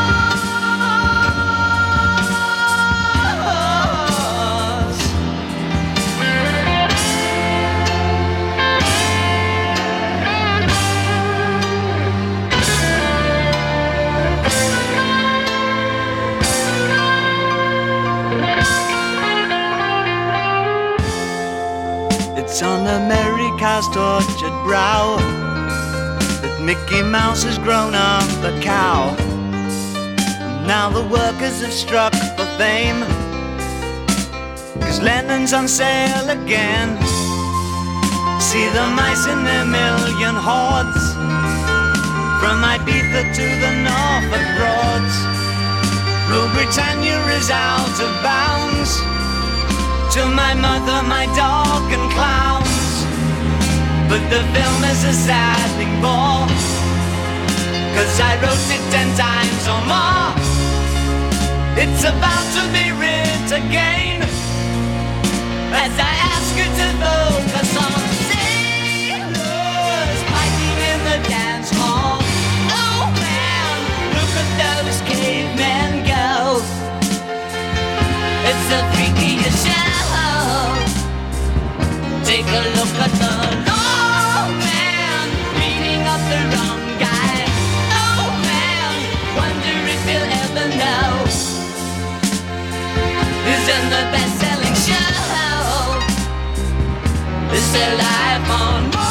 It's on America's tortured brow that Mickey Mouse has grown up a cow. And now the workers have struck for fame, 'cause Lennon's on sale again. See the mice in their million hordes, from Ibiza to the Norfolk Broads. Rule Britannia is out of bounds, to my mother, my dog and clowns. But the film is a sad thing more, 'cause I wrote it ten times or more. It's about to be writ again, as I ask you to focus on sailors fighting in the dance hall. Oh man, look at those cavemen go. It's the freakiest show. Take a look at the low man beating up the wrong guy. Oh man, wonder if you'll ever know who's in the best-selling show. Is their life on Mars?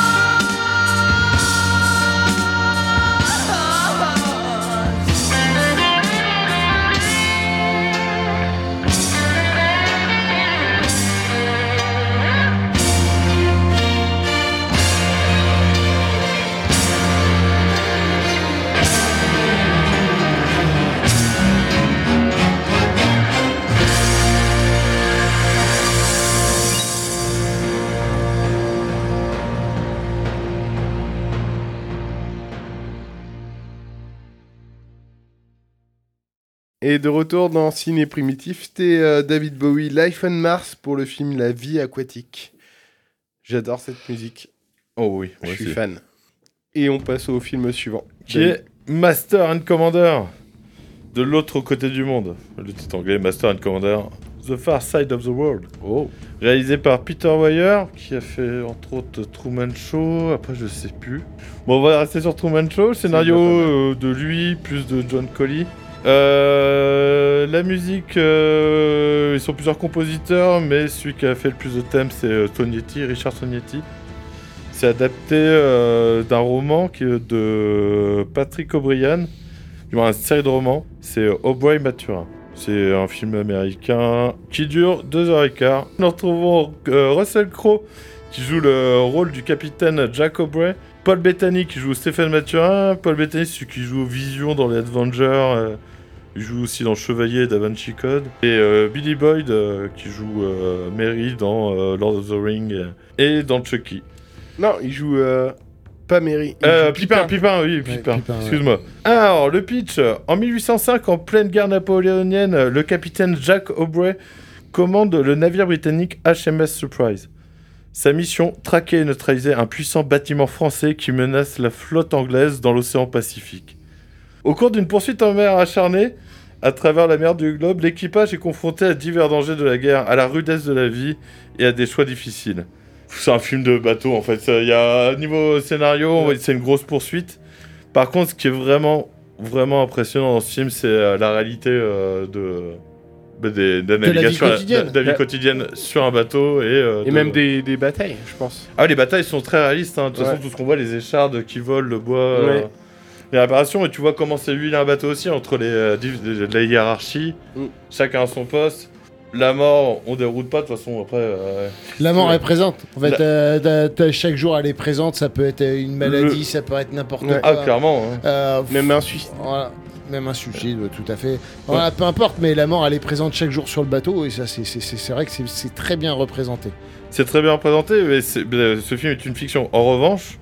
Et de retour dans Ciné Primitif, c'était euh, David Bowie, Life on Mars pour le film La vie aquatique. J'adore cette musique. Oh oui, Je moi suis aussi. fan. Et on passe au film suivant. Qui est Master and Commander, de l'autre côté du monde. Le titre anglais, Master and Commander, The Far Side of the World. Oh. Réalisé par Peter Weir, qui a fait entre autres Truman Show, après je sais plus. Bon, on va rester sur Truman Show, le scénario déjà pas mal. euh, de lui, plus de John Colley. Euh, la musique, euh, ils sont plusieurs compositeurs, mais celui qui a fait le plus de thèmes, c'est euh, Tognetti, Richard Tognetti. C'est adapté euh, d'un roman qui est de Patrick O'Brien, du moins une série de romans, c'est Aubrey Maturin. C'est un film américain qui dure deux heures quinze. Nous retrouvons euh, Russell Crowe qui joue le rôle du capitaine Jack Aubrey, Paul Bettany qui joue Stephen Maturin, Paul Bettany c'est celui qui joue Vision dans les Avengers, euh, il joue aussi dans Chevalier Da Vinci Code, et euh, Billy Boyd euh, qui joue euh, Mary dans euh, Lord of the Rings euh, et dans Chucky. Non, il joue euh, pas Mary. il Euh, joue Pipin, Pipin, oui, Ouais, Pipin, Pipin, ouais. excuse-moi. Alors, le pitch, en mille huit cent cinq, en pleine guerre napoléonienne, le capitaine Jack Aubrey commande le navire britannique H M S Surprise. Sa mission, traquer et neutraliser un puissant bâtiment français qui menace la flotte anglaise dans l'océan Pacifique. Au cours d'une poursuite en mer acharnée, à travers la mer du globe, l'équipage est confronté à divers dangers de la guerre, à la rudesse de la vie et à des choix difficiles. C'est un film de bateau en fait. Il y a niveau scénario, ouais. C'est une grosse poursuite. Par contre, ce qui est vraiment, vraiment impressionnant dans ce film, c'est euh, la réalité euh, de, bah, des, de la De la vie navigation, la- quotidienne. de la vie Ouais. quotidienne sur un bateau et. euh, Et de- même des, des batailles, je pense. Ah, les batailles sont très réalistes. Hein. De toute Ouais. façon, tout ce qu'on voit, les échardes qui volent, le bois, euh, Ouais. les réparations. Et tu vois comment c'est huilé un bateau aussi entre les, euh, div- de- de la hiérarchie. Mm. Chacun à son poste. La mort, on déroute pas. De toute façon, après. euh, La mort Ouais. est présente. En fait, La- euh, t'as- t'as- chaque jour, elle est présente. Ça peut être une maladie, ça peut être n'importe Ouais. quoi. Ah, clairement. Hein. Euh, Même un suicide. Voilà. Même un suicide, ouais, tout à fait. Voilà, peu importe, mais la mort, elle est présente chaque jour sur le bateau. Et ça, c'est- c'est c'est- c'est vrai que c'est- c'est très bien représenté. C'est très bien représenté, mais c'est- mais ce film est une fiction. En revanche,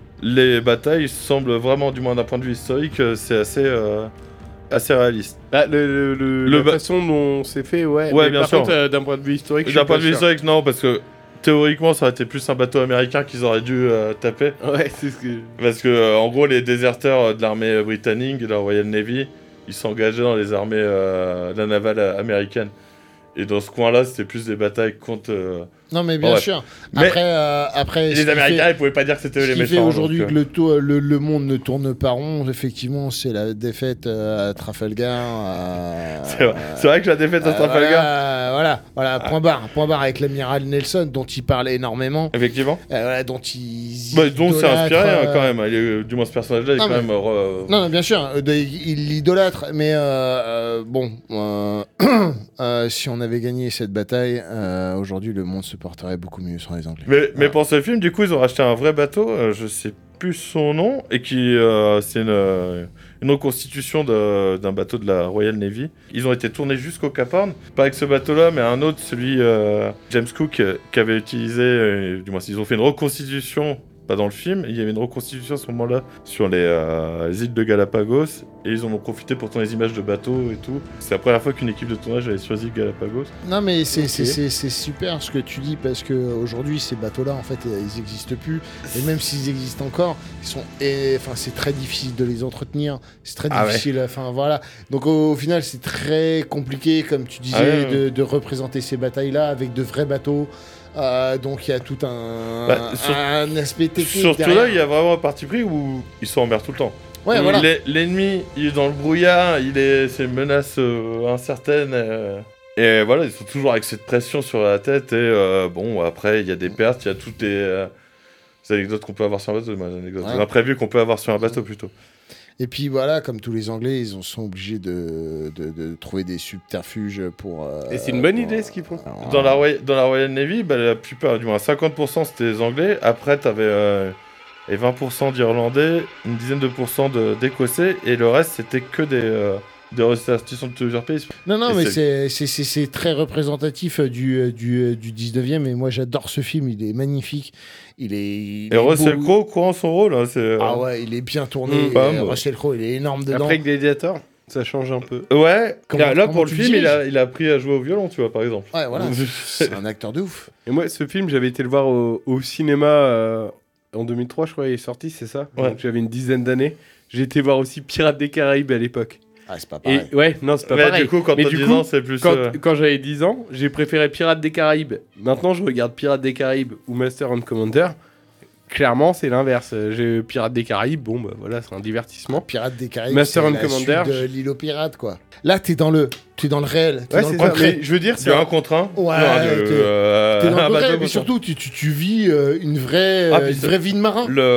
les batailles semblent vraiment, du moins d'un point de vue historique, euh, c'est assez, euh, assez réaliste. Bah, le, le, le- Le la ba- façon dont c'est fait, ouais. Ouais, mais bien par sûr. contre, euh, d'un point de vue historique, je D'un suis point pas de vue sûr. historique, non, parce que théoriquement, ça aurait été plus un bateau américain qu'ils auraient dû euh, taper. Ouais, c'est ce que. Parce que, euh, en gros, les déserteurs de l'armée euh, britannique, de la Royal Navy, ils s'engageaient dans les armées euh, de la navale euh, américaine. Et dans ce coin-là, c'était plus des batailles contre. euh, Non, mais bien Ouais. sûr. Mais- Après, euh, après Et ce les qui Américains, fait- ils pouvaient pas dire que c'était eux Ce les qui méchants. fait aujourd'hui donc, que euh, le, taux- le, le monde ne tourne pas rond, effectivement, c'est la défaite euh, à Trafalgar. à- C'est vrai, c'est vrai que la défaite à Euh, Trafalgar. Voilà, voilà, voilà, point barre, point barre avec l'amiral Nelson, dont il parle énormément, Effectivement. euh, voilà, dont il. Bah, donc c'est idolâtre, inspiré hein, euh, quand même. Il est- du moins ce personnage-là est Non, quand mais- même. euh, Non, non, bien sûr, euh, de- il l'idolâtre, mais euh, euh, bon, euh, euh, si on avait gagné cette bataille, euh, aujourd'hui le monde se porterait beaucoup mieux sans les Anglais. Mais, mais Ah. pour ce film, du coup, ils ont racheté un vrai bateau, euh, je sais plus son nom, et qui euh, c'est une, euh, une reconstitution de- d'un bateau de la Royal Navy. Ils ont été tournés jusqu'au Cap Horn, pas avec ce bateau-là, mais un autre, celui euh, James Cook, euh, qui avait utilisé, euh, du moins, ils ont fait une reconstitution. Pas dans le film, il y avait une reconstitution à ce moment-là sur les, euh, les îles de Galapagos et ils en ont profité pour tourner des images de bateaux et tout. C'est la première fois qu'une équipe de tournage allait sur les îles Galapagos. Non, mais c'est Ok. c'est- c'est- c'est super ce que tu dis parce que aujourd'hui ces bateaux-là, en fait, ils n'existent plus. Et même s'ils existent encore, ils sont, et, enfin, c'est très difficile de les entretenir. C'est très Ah ouais. difficile. Enfin voilà. Donc au, au final, c'est très compliqué, comme tu disais, Ah ouais, ouais. De, de représenter ces batailles-là avec de vrais bateaux. Euh, donc il y a tout un, Bah, sur- un aspect technique. Surtout derrière. là, il y a vraiment un parti pris où ils sont en mer tout le temps. Ouais, Où voilà. l'e- L'ennemi, il est dans le brouillard, il est, c'est une menace euh, incertaine. euh, et voilà, ils sont toujours avec cette pression sur la tête. Et euh, bon, après, il y a des pertes, il y a toutes les, euh, les anecdotes qu'on peut avoir sur un bateau, les anecdotes, Ouais. les imprévus qu'on peut avoir sur un bateau plutôt. Et puis voilà, comme tous les Anglais, ils en sont obligés de, de, de trouver des subterfuges pour. euh, Et c'est une bonne pour- idée ce qu'ils font. Alors, Dans la, Roy- dans la Royal Navy, bah, la plupart, du moins cinquante pour cent c'était les Anglais. Après, t'avais euh, et vingt pour cent d'Irlandais, une dizaine de pourcents de- d'Écossais, et le reste c'était que des, euh, des ressortissants de plusieurs pays. Non, non, Et mais c'est- c'est- c'est c'est- c'est très représentatif euh, du, euh, du, euh, du dix-neuvième. Et moi, j'adore ce film. Il est magnifique. Il est. il Et est Russell beau. Crowe courant son rôle. Hein, c'est, euh, Ah ouais, il est bien tourné. Mmh, et, pas euh, mal. Russell Crowe, il est énorme dedans. Après Gladiator, ça change un peu. Ouais, Comment- là, là, comment pour le tu film, il diriges a, il a appris à jouer au violon, tu vois, par exemple. Ouais, voilà. C'est un acteur de ouf. Et moi, ce film, j'avais été le voir au, au cinéma euh, en deux mille trois, je crois, il est sorti, c'est ça. Ouais. Donc j'avais une dizaine d'années. J'ai été voir aussi Pirates des Caraïbes à l'époque. Ah, c'est pas pareil. Et ouais, non, c'est pas Mais pareil. du coup, quand Mais t'as du dix coup, ans, c'est plus. Quand, euh, quand j'avais dix ans, j'ai préféré Pirates des Caraïbes. Maintenant, je regarde Pirates des Caraïbes ou Master and Commander. Clairement, c'est l'inverse. J'ai Pirates des Caraïbes, bon, bah voilà, c'est un divertissement. Pirates des Caraïbes, Master c'est and la Commander, suite de l'île aux pirates, quoi. Là, t'es dans le, t'es dans le réel. T'es Ouais, dans c'est le ça. concret. Mais je veux dire, C'est c'est un un... contre un. Ouais, Non, de- t'es- euh, T'es dans un le concret, bateau mais contre un. surtout, tu, tu, tu vis euh, une vraie, Ah, euh, puis une c'est- vraie vie de marin. Le,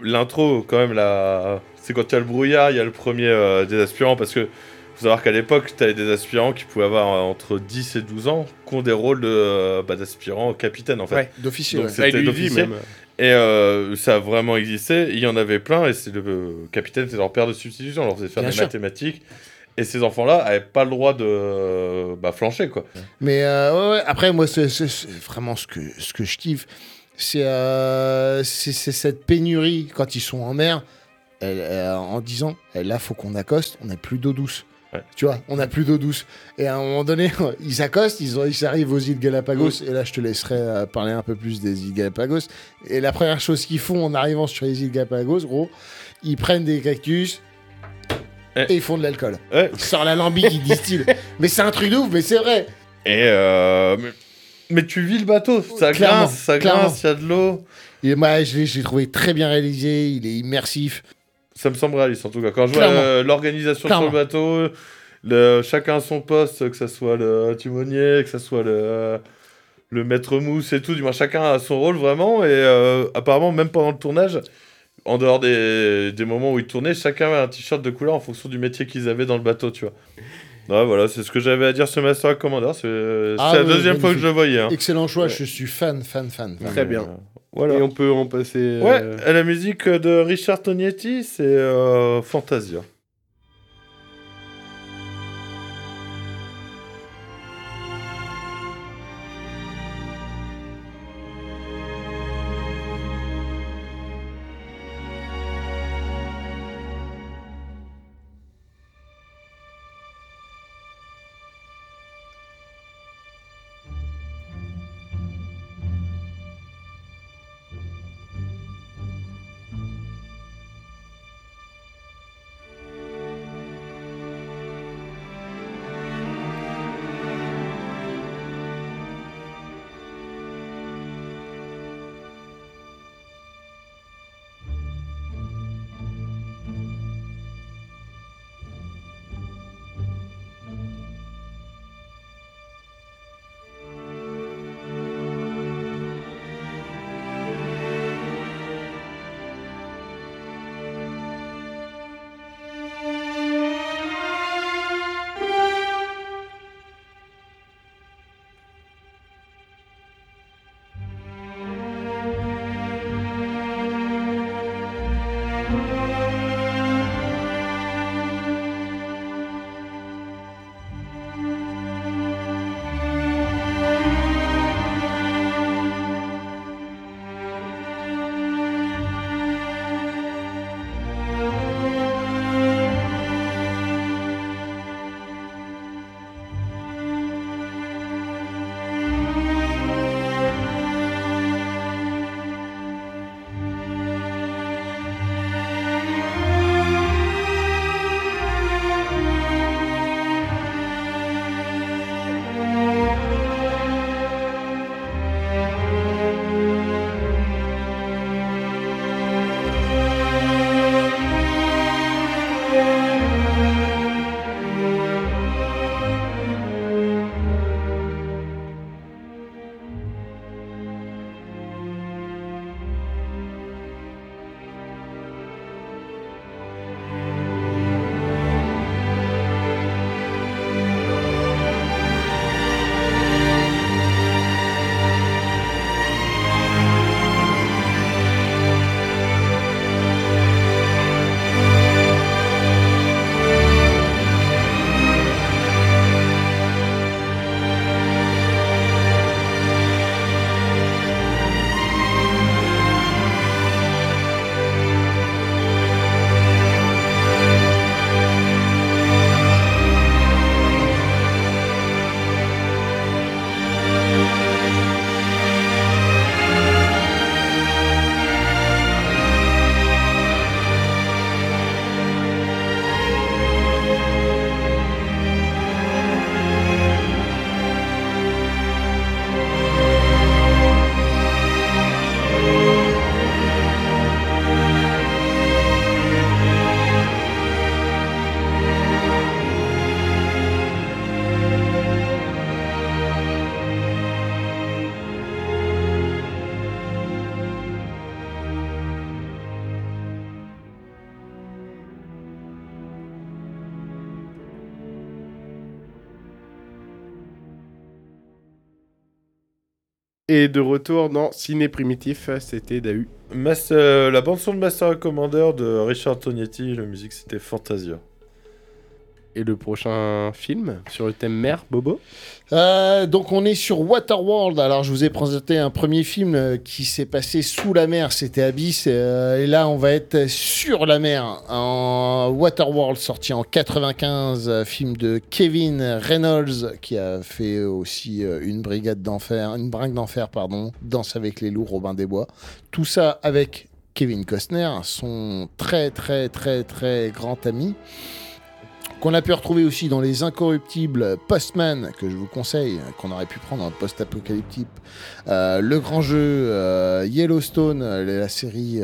l'intro, quand même, la... c'est quand il y a le brouillard, il y a le premier euh, des aspirants, parce que faut savoir qu'à l'époque, tu avais des aspirants qui pouvaient avoir euh, entre dix et douze ans, qui ont des rôles de, euh, bah, d'aspirants capitaine, en fait. Ouais, d'officier. Donc, Ouais. c'était Ah, il lui dit d'officier. même. Et euh, ça a vraiment existé, il y en avait plein, et c'est le euh, capitaine, c'est leur père de substitution, on leur faisait faire Bien des sûr. mathématiques, et ces enfants-là avaient pas le droit de euh, bah, flancher, quoi. Mais euh, ouais, ouais, après, moi, c'est, c'est- c'est vraiment ce que, ce que je kiffe. C'est, euh, c'est, c'est cette pénurie quand ils sont en mer, elle- euh, en disant eh, là, faut qu'on accoste, on n'a plus d'eau douce. Ouais. Tu vois, on n'a plus d'eau douce. Et à un moment donné, ils accostent, ils, ont- ils arrivent aux îles Galapagos. Et là, je te laisserai euh, parler un peu plus des îles Galapagos. Et la première chose qu'ils font en arrivant sur les îles Galapagos, gros, ils prennent des cactus. Ouais. Et ils font de l'alcool. Ouais. Ils sortent l'alambic, ils distillent. Mais c'est un truc de ouf, mais c'est vrai. Et euh, mais, mais tu vis le bateau, ça Clairement, grince, ça clairement. grince, il y a de l'eau. Et moi, je l'ai, je l'ai trouvé très bien réalisé, il est immersif. Ça me semble réaliste en tout cas. Quand je vois Clairement. euh, l'organisation Clairement. sur le bateau, le, chacun à son poste, que ça soit le timonier, que ça soit le, le maître mousse et tout, du moins chacun a son rôle vraiment. Et euh, apparemment, même pendant le tournage, en dehors des, des moments où ils tournaient, chacun avait un t-shirt de couleur en fonction du métier qu'ils avaient dans le bateau, tu vois. Ouais, voilà, c'est ce que j'avais à dire sur Master Commander. C'est, Ah c'est la oui, deuxième fois que magnifique. je le voyais. Hein. Excellent choix, Ouais. je suis fan, fan, fan. fan. Très bien. Euh, voilà. Et on peut en passer. Ouais, euh, et la musique de Richard Tognetti, c'est euh, Fantasia. Et de retour dans Ciné Primitif, c'était Dahu. Mas- euh, la bande-son de Master Commander de Richard Tognetti, la musique c'était Fantasia. Et le prochain film sur le thème mer, Bobo Euh, donc on est sur Waterworld. Alors je vous ai présenté un premier film euh, qui s'est passé sous la mer, c'était Abyss. euh, et là on va être sur la mer en Waterworld, sorti en quatre-vingt-quinze, euh, film de Kevin Reynolds qui a fait aussi euh, une brigade d'enfer, une bringue d'enfer pardon, Danse avec les loups, Robin des Bois. Tout ça avec Kevin Costner, son très très très très grand ami, qu'on a pu retrouver aussi dans Les Incorruptibles, Postman, que je vous conseille, qu'on aurait pu prendre en post-apocalyptique, euh, Le Grand Jeu, euh, Yellowstone, euh, la série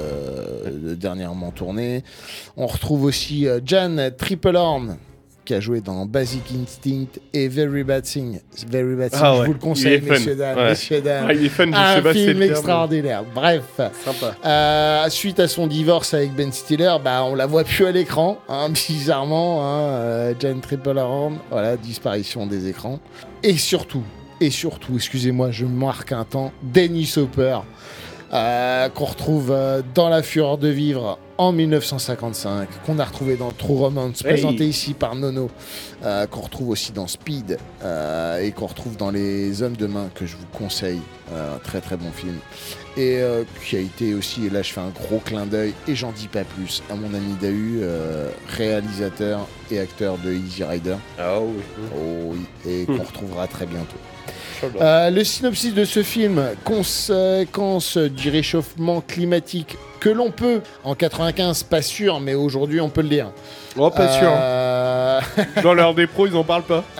euh, dernièrement tournée. On retrouve aussi euh, Jan Triplehorn, qui a joué dans Basic Instinct et Very Bad Thing. Very Bad Thing, Ah je ouais, vous le conseille, il est fun. messieurs, dames, Ouais. messieurs, dames. Ah, il est fun, je sais Un pas si c'est film le terme. extraordinaire. Bref. Sympa. Euh, suite à son divorce avec Ben Stiller, bah, on la voit plus à l'écran, hein, bizarrement. Hein, euh, Jane Triplehorn, voilà, disparition des écrans. Et surtout, et surtout, excusez-moi, je marque un temps, Dennis Hopper, euh, qu'on retrouve euh, dans La Fureur de Vivre en mille neuf cent cinquante-cinq, qu'on a retrouvé dans True Romance, Hey. présenté ici par Nono, euh, qu'on retrouve aussi dans Speed, euh, et qu'on retrouve dans Les Hommes de Main, que je vous conseille, euh, un très très bon film, et euh, qui a été aussi, et là je fais un gros clin d'œil, et j'en dis pas plus, à mon ami Dahu, euh, réalisateur et acteur de Easy Rider. Ah oui. Oh oui, et qu'on retrouvera très bientôt. Inch'Allah. Euh, le synopsis de ce film, conséquence du réchauffement climatique que l'on peut, en quatre-vingt-quinze, pas sûr, mais aujourd'hui on peut le dire. Oh, pas sûr. Euh, Dans l'heure des pros, ils en parlent pas.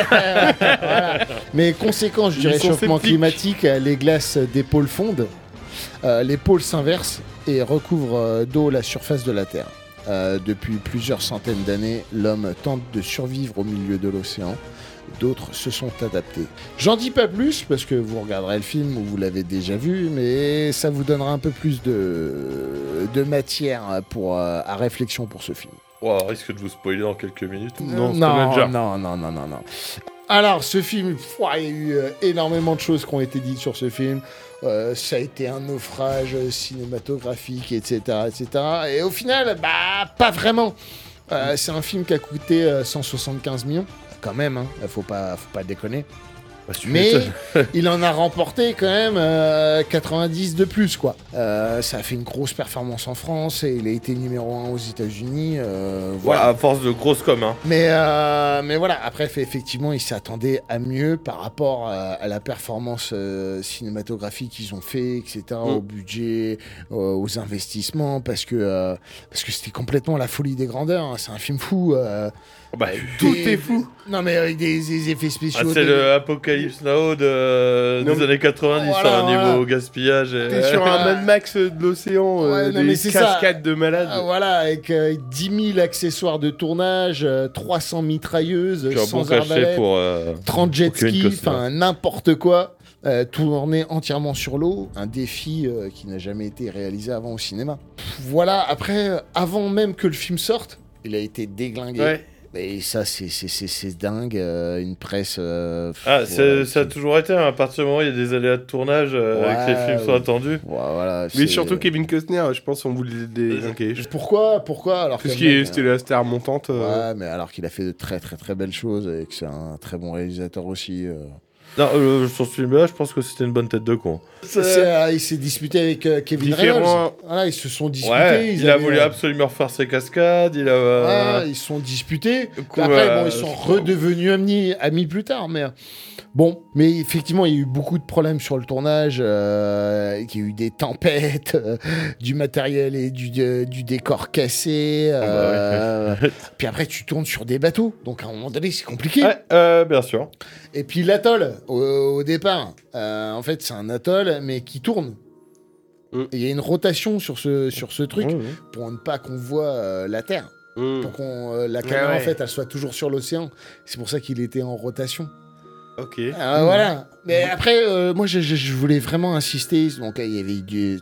voilà. Mais conséquence du Ils sont réchauffement sceptiques. climatique, les glaces des pôles fondent, euh, les pôles s'inversent et recouvrent euh, d'eau la surface de la Terre. Euh, depuis plusieurs centaines d'années, l'homme tente de survivre au milieu de l'océan. D'autres se sont adaptés. J'en dis pas plus parce que vous regarderez le film ou vous l'avez déjà vu, mais ça vous donnera un peu plus de, de matière pour, euh, à réflexion pour ce film. Wow, risque de vous spoiler dans quelques minutes. Non, c'est non, pas notre genre. non, non, non, non, non. Alors, ce film, pouah, il y a eu euh, énormément de choses qui ont été dites sur ce film. Euh, ça a été un naufrage cinématographique, et cetera, et cetera. Et au final, bah, pas vraiment. Euh, c'est un film qui a coûté euh, cent soixante-quinze millions, quand même. Hein. Faut pas, faut pas déconner. Bah, tu Mais m'étonnes. il en a remporté quand même euh, quatre-vingt-dix de plus, quoi. Euh, ça a fait une grosse performance en France et il a été numéro un aux États-Unis. Euh, Voilà, voilà. à force de grosse com, hein. Mais, euh, mais voilà, après, fait, effectivement, ils s'attendaient à mieux par rapport à, à la performance euh, cinématographique qu'ils ont fait, et cetera, Mm. au budget, euh, aux investissements, parce que euh, parce que c'était complètement la folie des grandeurs. Hein. C'est un film fou. euh, Bah, Tout des- est fou. Non, mais avec des, des effets ah, spéciaux. c'est des- le Apocalypse Now de, Non, des années quatre-vingt-dix, voilà, hein, voilà. niveau gaspillage. Et... T'es sur un Mad Max de l'océan, euh, Ouais, non, mais des c'est ça. cascades de malades. Ah, voilà, avec euh, dix mille accessoires de tournage, euh, trois cents mitrailleuses, Puis un bon cent cachet arbalètes, pour... euh, trente jet pour Kevin skis, Costner. enfin n'importe quoi. Euh, tourné entièrement sur l'eau, un défi euh, qui n'a jamais été réalisé avant au cinéma. Pff, voilà, après, euh, avant même que le film sorte, il a été déglingué. Ouais. Et ça, c'est, c'est, c'est, c'est dingue, euh, une presse... euh, Ah, faut- c'est- euh, ça a toujours été, hein, à partir du moment où il y a des aléas de tournage, euh, Ouais, avec les films sont ouais. attendus. Ouais, voilà, Mais c'est- surtout Kevin Costner, je pense on voulait le déglinguer. Pourquoi Pourquoi alors Parce que qu'il le mec, c'était la star montante. euh, Ouais, mais alors qu'il a fait de très très très belles choses et que c'est un très bon réalisateur aussi. euh. Non, euh, sur ce film-là, je pense que c'était une bonne tête de con. C'est, euh, il s'est disputé avec euh, Kevin Différents- Reynolds. Voilà, ils se sont disputés. Ouais, ils il a avaient, voulu euh, absolument refaire ses cascades, il a... euh, ouais, ils se sont disputés. coup, Après, euh, bon, ils sont je- redevenus amis, amis plus tard, mais bon. Mais effectivement, il y a eu beaucoup de problèmes sur le tournage. Euh, il y a eu des tempêtes, euh, du matériel et du, de- du décor cassé. euh, Puis après, tu tournes sur des bateaux, donc à un moment donné, c'est compliqué. Ouais, euh, bien sûr. Et puis l'atoll, au, au départ, euh, en fait, c'est un atoll, mais qui tourne. Mm. Et il y a une rotation sur ce, sur ce truc Ouais, ouais. pour ne pas qu'on voit euh, la Terre. hmm. Pour qu'on euh, la Ouais, caméra, ouais. en fait, elle soit toujours sur l'océan. C'est pour ça qu'il était en rotation. Ok. Euh, Voilà. Mais après, euh, moi, je, je- je voulais vraiment insister. Donc, il y avait eu du-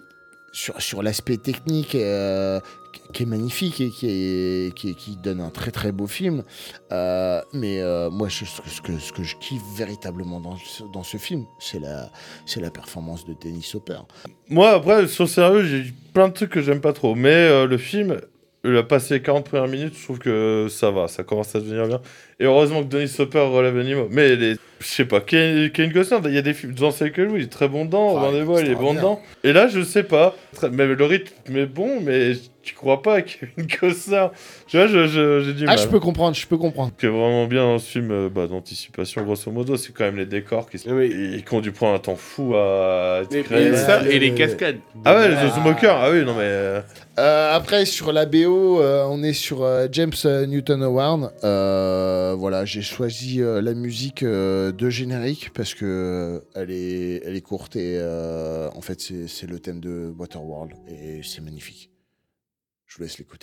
sur, sur l'aspect technique euh, qui est magnifique et qui, est, qui, est, qui donne un très très beau film. Euh, mais euh, moi, je, ce, que, ce, que, ce que je kiffe véritablement dans, dans ce film, c'est la, c'est la performance de Dennis Hopper. Moi, après, sur le sérieux, j'ai eu plein de trucs que j'aime pas trop. Mais euh, le film, il a passé les quarante premières minutes, je trouve que ça va, ça commence à devenir bien. Et heureusement que Dennis Hopper relève le niveau. Mais les, je sais pas, Kevin Costner, il y a des films, Jean Cycle, il est très bon dedans, Robin des Bois, il est bon dedans. Et là, je sais pas, mais le rythme est bon, mais tu crois pas à Kevin Costner. Tu vois, je, je, j'ai du ah, mal. je peux comprendre, je peux comprendre. Ce qui est vraiment bien dans ce film euh, bah, d'anticipation, grosso modo, c'est quand même les décors qui, Oui. ils, qui ont dû prendre un temps fou à être Et, créés. et ça, les- et les les- cascades. Ah ouais, les Ah. Smokers, ah oui, non mais... euh, Euh, après, sur la B O, euh, on est sur euh, James euh, Newton Howard. Euh, voilà, j'ai choisi euh, la musique euh, de générique parce que euh, elle est, elle est courte et euh, en fait, c'est, c'est le thème de Waterworld et c'est magnifique. Je vous laisse l'écouter.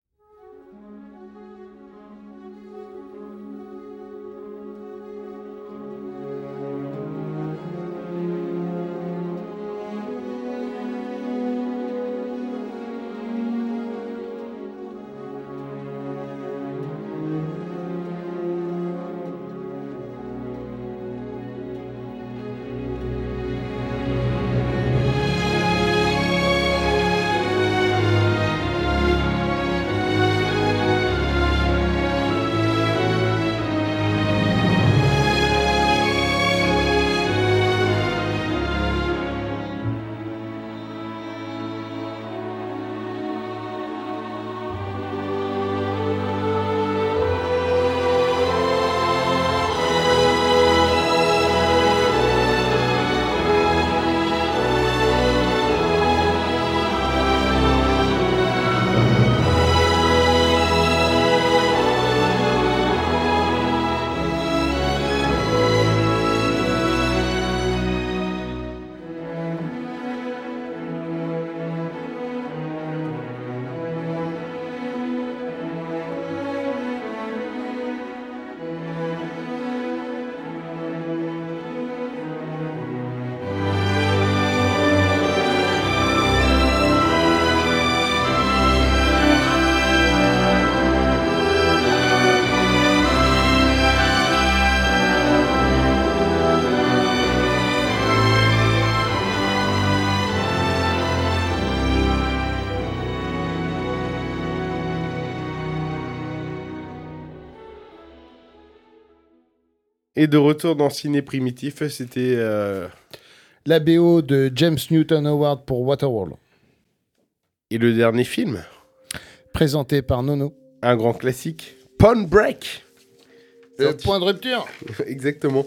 Et de retour dans Ciné Primitif, c'était... euh, La B O de James Newton Howard pour Waterworld, Et le dernier film, présenté par Nono. un grand classique, Point Break. Le Sorti- point de rupture. Exactement.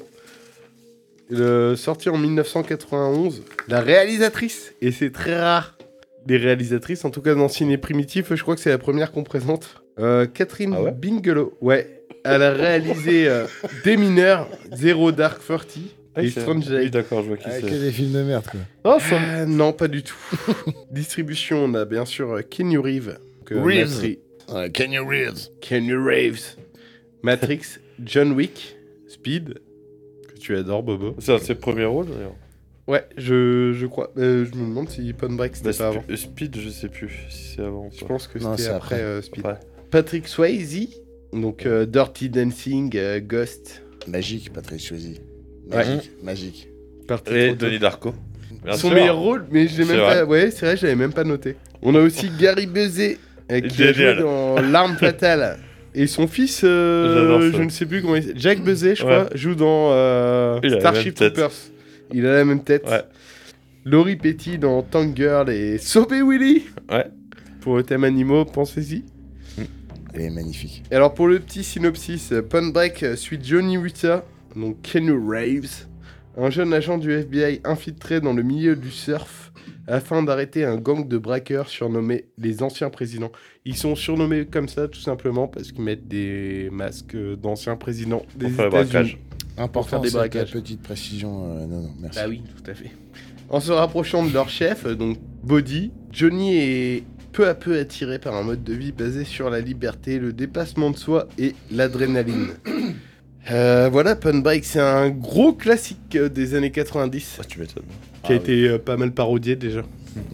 Le... Sorti en mille neuf cent quatre-vingt-onze, la réalisatrice, et c'est très rare, les réalisatrices, en tout cas dans Ciné Primitif, je crois que c'est la première qu'on présente, euh, Catherine Ah ouais Bigelow. Ouais, elle a réalisé euh, Des mineurs, Zero Dark Thirty ah, et c'est- Strange Oui, Light. d'accord, je vois qui Avec c'est. des films de merde, quoi. Oh, ça... Ah, non, pas du tout. Distribution, on a bien sûr euh, Keanu Reeves. que Reeves. Matri- Ouais, Kenny Reeves. Keanu Reeves. Matrix, John Wick, Speed, que tu adores, Bobo. C'est un de ses premiers rôles, d'ailleurs. Ouais, je, je crois. Euh, je me demande si Point Break c'était Bah, pas avant. Sp- Speed, je sais plus si c'est avant ou Je pas. pense que Non, c'était c'est après, après. euh, Speed. Après. Patrick Swayze, donc euh, Dirty Dancing, euh, Ghost. Magique, Patrick Swayze. Ouais. Magique, magique. Parti Et trop tôt. Denis Darko. Bien Son sûr. meilleur rôle, mais je l'ai C'est même vrai. pas. Ouais, c'est vrai, je l'avais même pas noté. On a aussi Gary Busey euh, qui a joué Génial. dans L'Arme Fatale. Et son fils, euh, J'adore ça. je ne sais plus comment il s'appelle. Jack Busey, je Ouais. crois, joue dans euh, Il a la Starship même tête. Troopers. Il a la même tête. Ouais. Laurie Petty dans Tank Girl et Sobey Willy. Ouais. Pour le thème animaux, pensez-y. Elle est magnifique. Et alors pour le petit synopsis, euh, Point Break euh, suit Johnny Utah, donc Keanu Reeves, un jeune agent du F B I infiltré dans le milieu du surf afin d'arrêter un gang de braqueurs surnommés les anciens présidents. Ils sont surnommés comme ça tout simplement parce qu'ils mettent des masques euh, d'anciens présidents des Pour faire le États-Unis. braquage. Important, des c'est la braquages. petite précision. euh, non, non, merci. Bah oui, tout à fait. En se rapprochant de leur chef, euh, donc Body, Johnny est peu à peu attiré par un mode de vie basé sur la liberté, le dépassement de soi et l'adrénaline. Euh, voilà, Point Break, c'est un gros classique euh, des années quatre-vingt-dix, Ah, tu m'étonnes. qui a Ah été euh, pas mal parodié déjà. Ouais.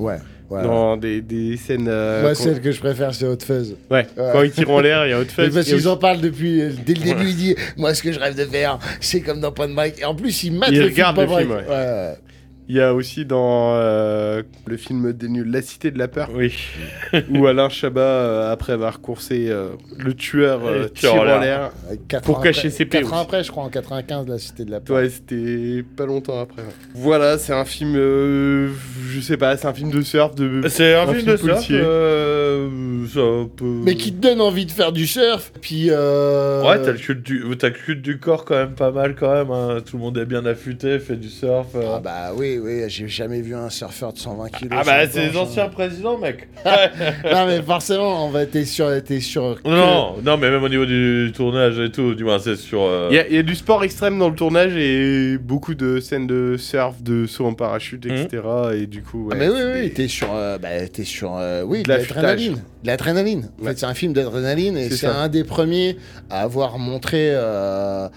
Ouais, dans des, des scènes. euh, Moi, quand- celle que je préfère, c'est Hot Fuzz. Ouais, Ouais. quand ils tirent en l'air, il y a Hot Mais Fuzz. parce et qu'ils en parlent depuis dès le début, il dit moi ce que je rêve de faire, c'est comme dans Point Break. Et en plus, il mate Il le regarde film le Point film, Break. ouais. Ouais, ouais. Il y a aussi dans euh, le film des nuls, La Cité de la Peur, Oui. où Alain Chabat, euh, après avoir coursé euh, le tueur, euh, Et tire tire en en l'air. l'air. Avec quatre Pour ans cacher après- ses P quatre ans aussi. après, je crois, en quatre-vingt-quinze, la Cité de la Peur. Ouais, c'était pas longtemps après. ouais. Voilà, c'est un film, euh, je sais pas, c'est un film de surf, de. C'est un, Un film film de surf. policier. Euh, ça peut... Mais qui te donne envie de faire du surf, puis... Euh... Ouais, t'as le culte du, t'as le culte du corps quand même pas mal quand même. Hein. Tout le monde est bien affûté, fait du surf. euh. Ah bah oui, oui, j'ai jamais vu un surfeur de cent vingt kilos. Ah sur bah le c'est les planche, anciens hein. présidents, mec. Non mais forcément, on va t'es sur, t'es sur. que- non, non, mais même au niveau du tournage et tout, du moins c'est sur. euh, Il y, a- il y a du sport extrême dans le tournage et beaucoup de scènes de surf, de saut en parachute, et cetera. Et du coup. Ah ouais, mais oui, c'est oui, des- t'es sur, euh, bah, t'es sur, euh, oui, De de l'affûtage. l'adrénaline, de l'adrénaline. En Ouais. fait, c'est un film d'adrénaline et C'est c'est ça. un des premiers à avoir montré, euh,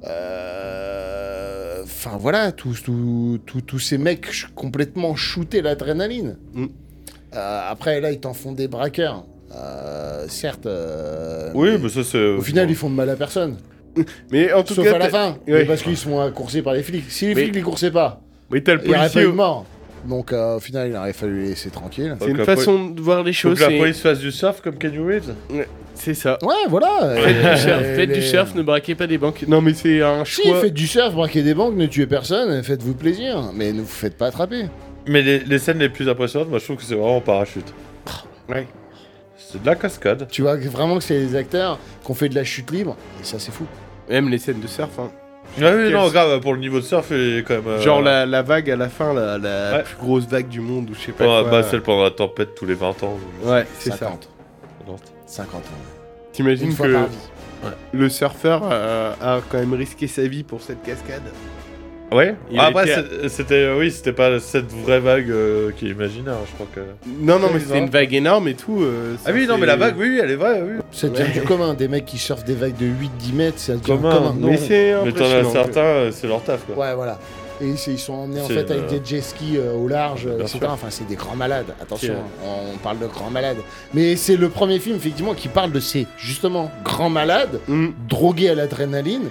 euh, enfin voilà, tous, tous, tous, tous ces mecs ch- complètement shootés l'adrénaline. Mm. Euh, après là, ils t'en font des braqueurs, euh, certes. euh, Oui, mais mais ça c'est. au final, ils font de mal à personne. Mais en tout Sauf cas. à la t'as- fin, Ouais. mais parce qu'ils sont coursés par les flics. Si les Mais- flics les coursaient pas, Oui, t'as le il n'y aurait pas policier. eu de mort. Donc euh, au final, il aurait fallu les laisser tranquilles. C'est Donc une la façon de voir les Faut choses. que la c'est- police fasse du surf comme Kenny Reeves. C'est ça. Ouais, voilà. Faites euh, du surf, les- faites du les- surf, ne braquez pas des banques. Non, mais c'est un Si, choix. faites du surf, braquez des banques, ne tuez personne, faites-vous plaisir. Mais ne vous faites pas attraper. Mais les, les scènes les plus impressionnantes, moi je trouve que c'est vraiment en parachute. Ouais. C'est de la cascade. Tu vois que vraiment que c'est les acteurs qui ont fait de la chute libre. Et ça, c'est fou. Même les scènes de surf. Hein. Ah oui, Quel- non, grave, pour le niveau de surf, il est quand même. euh, Genre la, la vague à la fin, la, la Ouais. plus grosse vague du monde, ou je sais pas pendant- quoi. bah, celle pendant la tempête tous les vingt ans. Ouais, c'est ça. cinquante. cinquante ans. T'imagines Une fois que par vie. le surfeur euh, a quand même risqué sa vie pour cette cascade. Ouais. Il Ah, après, était- c'est- c'était. euh, Oui, c'était pas cette vraie vague euh, qui est imaginaire, je crois que. Non, non, mais Oui, c'était non. une vague énorme et tout. euh, ça Ah oui, non, fait- mais la vague, oui, oui, elle est vraie, oui. Ça devient du commun. Des mecs qui surfent des vagues de huit dix mètres, ça devient Commun, commun. non. Mais c'est Mais t'en as impressionnant. certains, euh, c'est leur taf, quoi. Ouais, voilà. Et c'est- ils sont emmenés en C'est, fait avec euh, des jet skis euh, au large, Bien et cetera. sûr. Enfin, c'est des grands malades. Attention, C'est- hein, on parle de grands malades. Mais c'est le premier film, effectivement, qui parle de ces, justement, grands malades, Mm. drogués à l'adrénaline.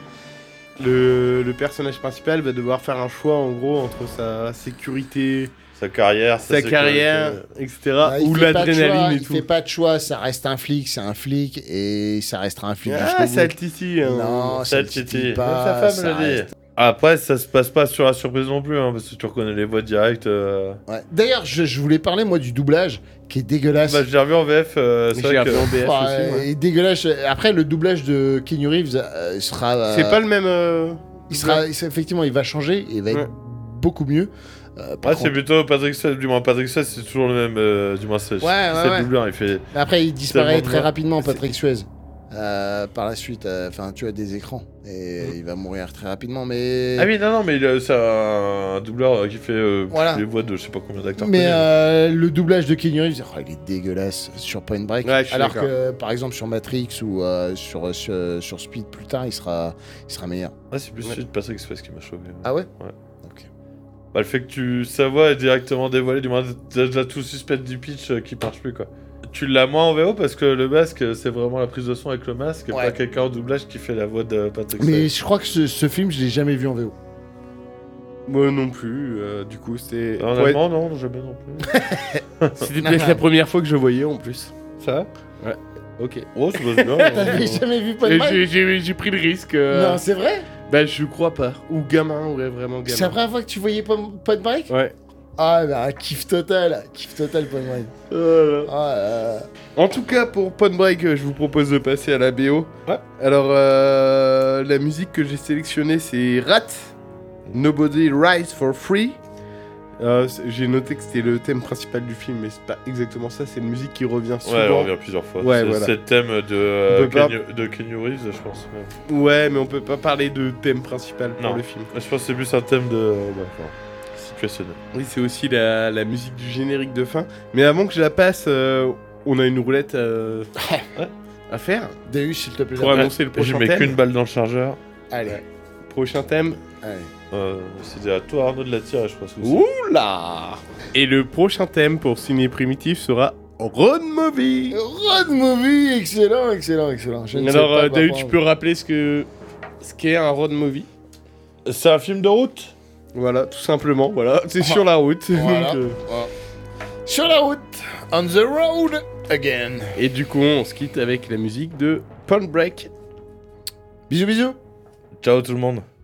Le, le personnage principal va devoir faire un choix en gros entre sa sécurité, Sa carrière, sa sécurité. carrière, et cetera. Ah, il ou fait pas de choix, l'adrénaline et il tout. fait pas de choix, ça reste un flic, c'est un flic, et ça restera un flic Ah, jusqu'au ça bout. le titille. hein. Non, ça Ça le le titille titille. pas, Même sa ça femme l'a dit. reste- Après, ça se passe pas sur la surprise non plus, hein, parce que tu reconnais les voix directes. euh. Ouais. D'ailleurs, je, je voulais parler, moi, du doublage, qui est dégueulasse. Bah, j'ai revu en V F, euh, c'est J'ai vrai appris que. en B F Ouais, aussi. ouais. et dégueulasse. Après, le doublage de Keanu Reeves euh, sera... euh, C'est pas le même. euh, Il sera, il sera- effectivement, il va changer et il va être Ouais. beaucoup mieux. Euh, par Ouais, c'est contre- plutôt Patrick Swayze, du moins Patrick Swayze, c'est toujours le même, euh, du moins c'est Ouais, ouais, c'est ouais. le doubleur, il fait... Après, il disparaît tellement très de- rapidement, Patrick Swayze. Euh, par la suite, euh, enfin, tu as des écrans et il va mourir très rapidement. Mais Ah oui, non, non, mais il a- c'est un, un doubleur euh, qui fait euh, Voilà. les voix de je sais pas combien d'acteurs. mais connus. euh, le doublage de Keanu Reeves, oh, il est dégueulasse sur Point Break. Ouais, je suis alors d'accord. que, par exemple, sur Matrix ou euh, sur, sur sur Speed plus tard, il sera il sera meilleur. Ah, c'est plus Ouais. celui de Patrick Swayze qui m'a choqué. Ah ouais. Ouais. Ok. Bah, le fait que tu, sa voix est directement dévoilée, du moins, t'as déjà tout suspect du pitch euh, qui marche plus, quoi. Tu l'as moins en V O parce que le masque, c'est vraiment la prise de son avec le masque, et Ouais. pas quelqu'un en doublage qui fait la voix de Patrick Mais Swayze. je crois que ce, ce film, je l'ai jamais vu en V O. Moi non plus. euh, du coup, c'était. En Ouais, allemand, non, jamais non plus. C'était peut-être la première fois que je voyais en plus. Ça Ok. Oh, ça bosse bien. T'avais euh, jamais vu Point Et Break? j'ai- J'ai j'ai pris le risque. euh, Non, c'est vrai. Bah, je crois pas. Ou gamin, ouais, vraiment gamin. C'est la première fois que tu voyais Point Point Break? Ouais. Ah, bah, kiff total, kiff total Point Break. Voilà. Ah, euh, En tout cas, pour Point Break, euh, je vous propose de passer à la B O. Ouais. Alors, euh, la musique que j'ai sélectionnée, c'est Rat, Nobody Rise for Free. Euh, c'est- j'ai noté que c'était le thème principal du film, mais c'est pas exactement ça. C'est une musique qui revient souvent. Ouais, on revient plusieurs fois. Ouais, c'est voilà. c'est le thème de, euh, On peut pas- Keanu, de Keanu Reeves, je pense. même. Ouais, mais on peut pas parler de thème principal pour Non. le film. Je pense que c'est plus un thème de. bah, enfin, situationnel. Oui, c'est aussi la, la musique du générique de fin. Mais avant que je la passe, euh, on a une roulette euh, à faire Deus, s'il te plaît. pour annoncer le Je prochain mets thème. qu'une balle dans le chargeur. Allez. prochain thème. Allez. Euh, c'est à toi Arnaud de la tirer, je pense. Aussi. Oula. Et le prochain thème pour Ciné Primitif sera Road Movie. Road Movie, excellent, excellent, excellent. Je ne sais Alors, pas euh, quoi David, prendre. tu peux rappeler ce que ce qu'est un road movie? C'est un film de route. Voilà, tout simplement. Voilà, c'est sur la route. Voilà. donc, euh, Voilà. Sur la route, on the road again. Et du coup, on se quitte avec la musique de Point Break. Bisous, bisous. Ciao tout le monde.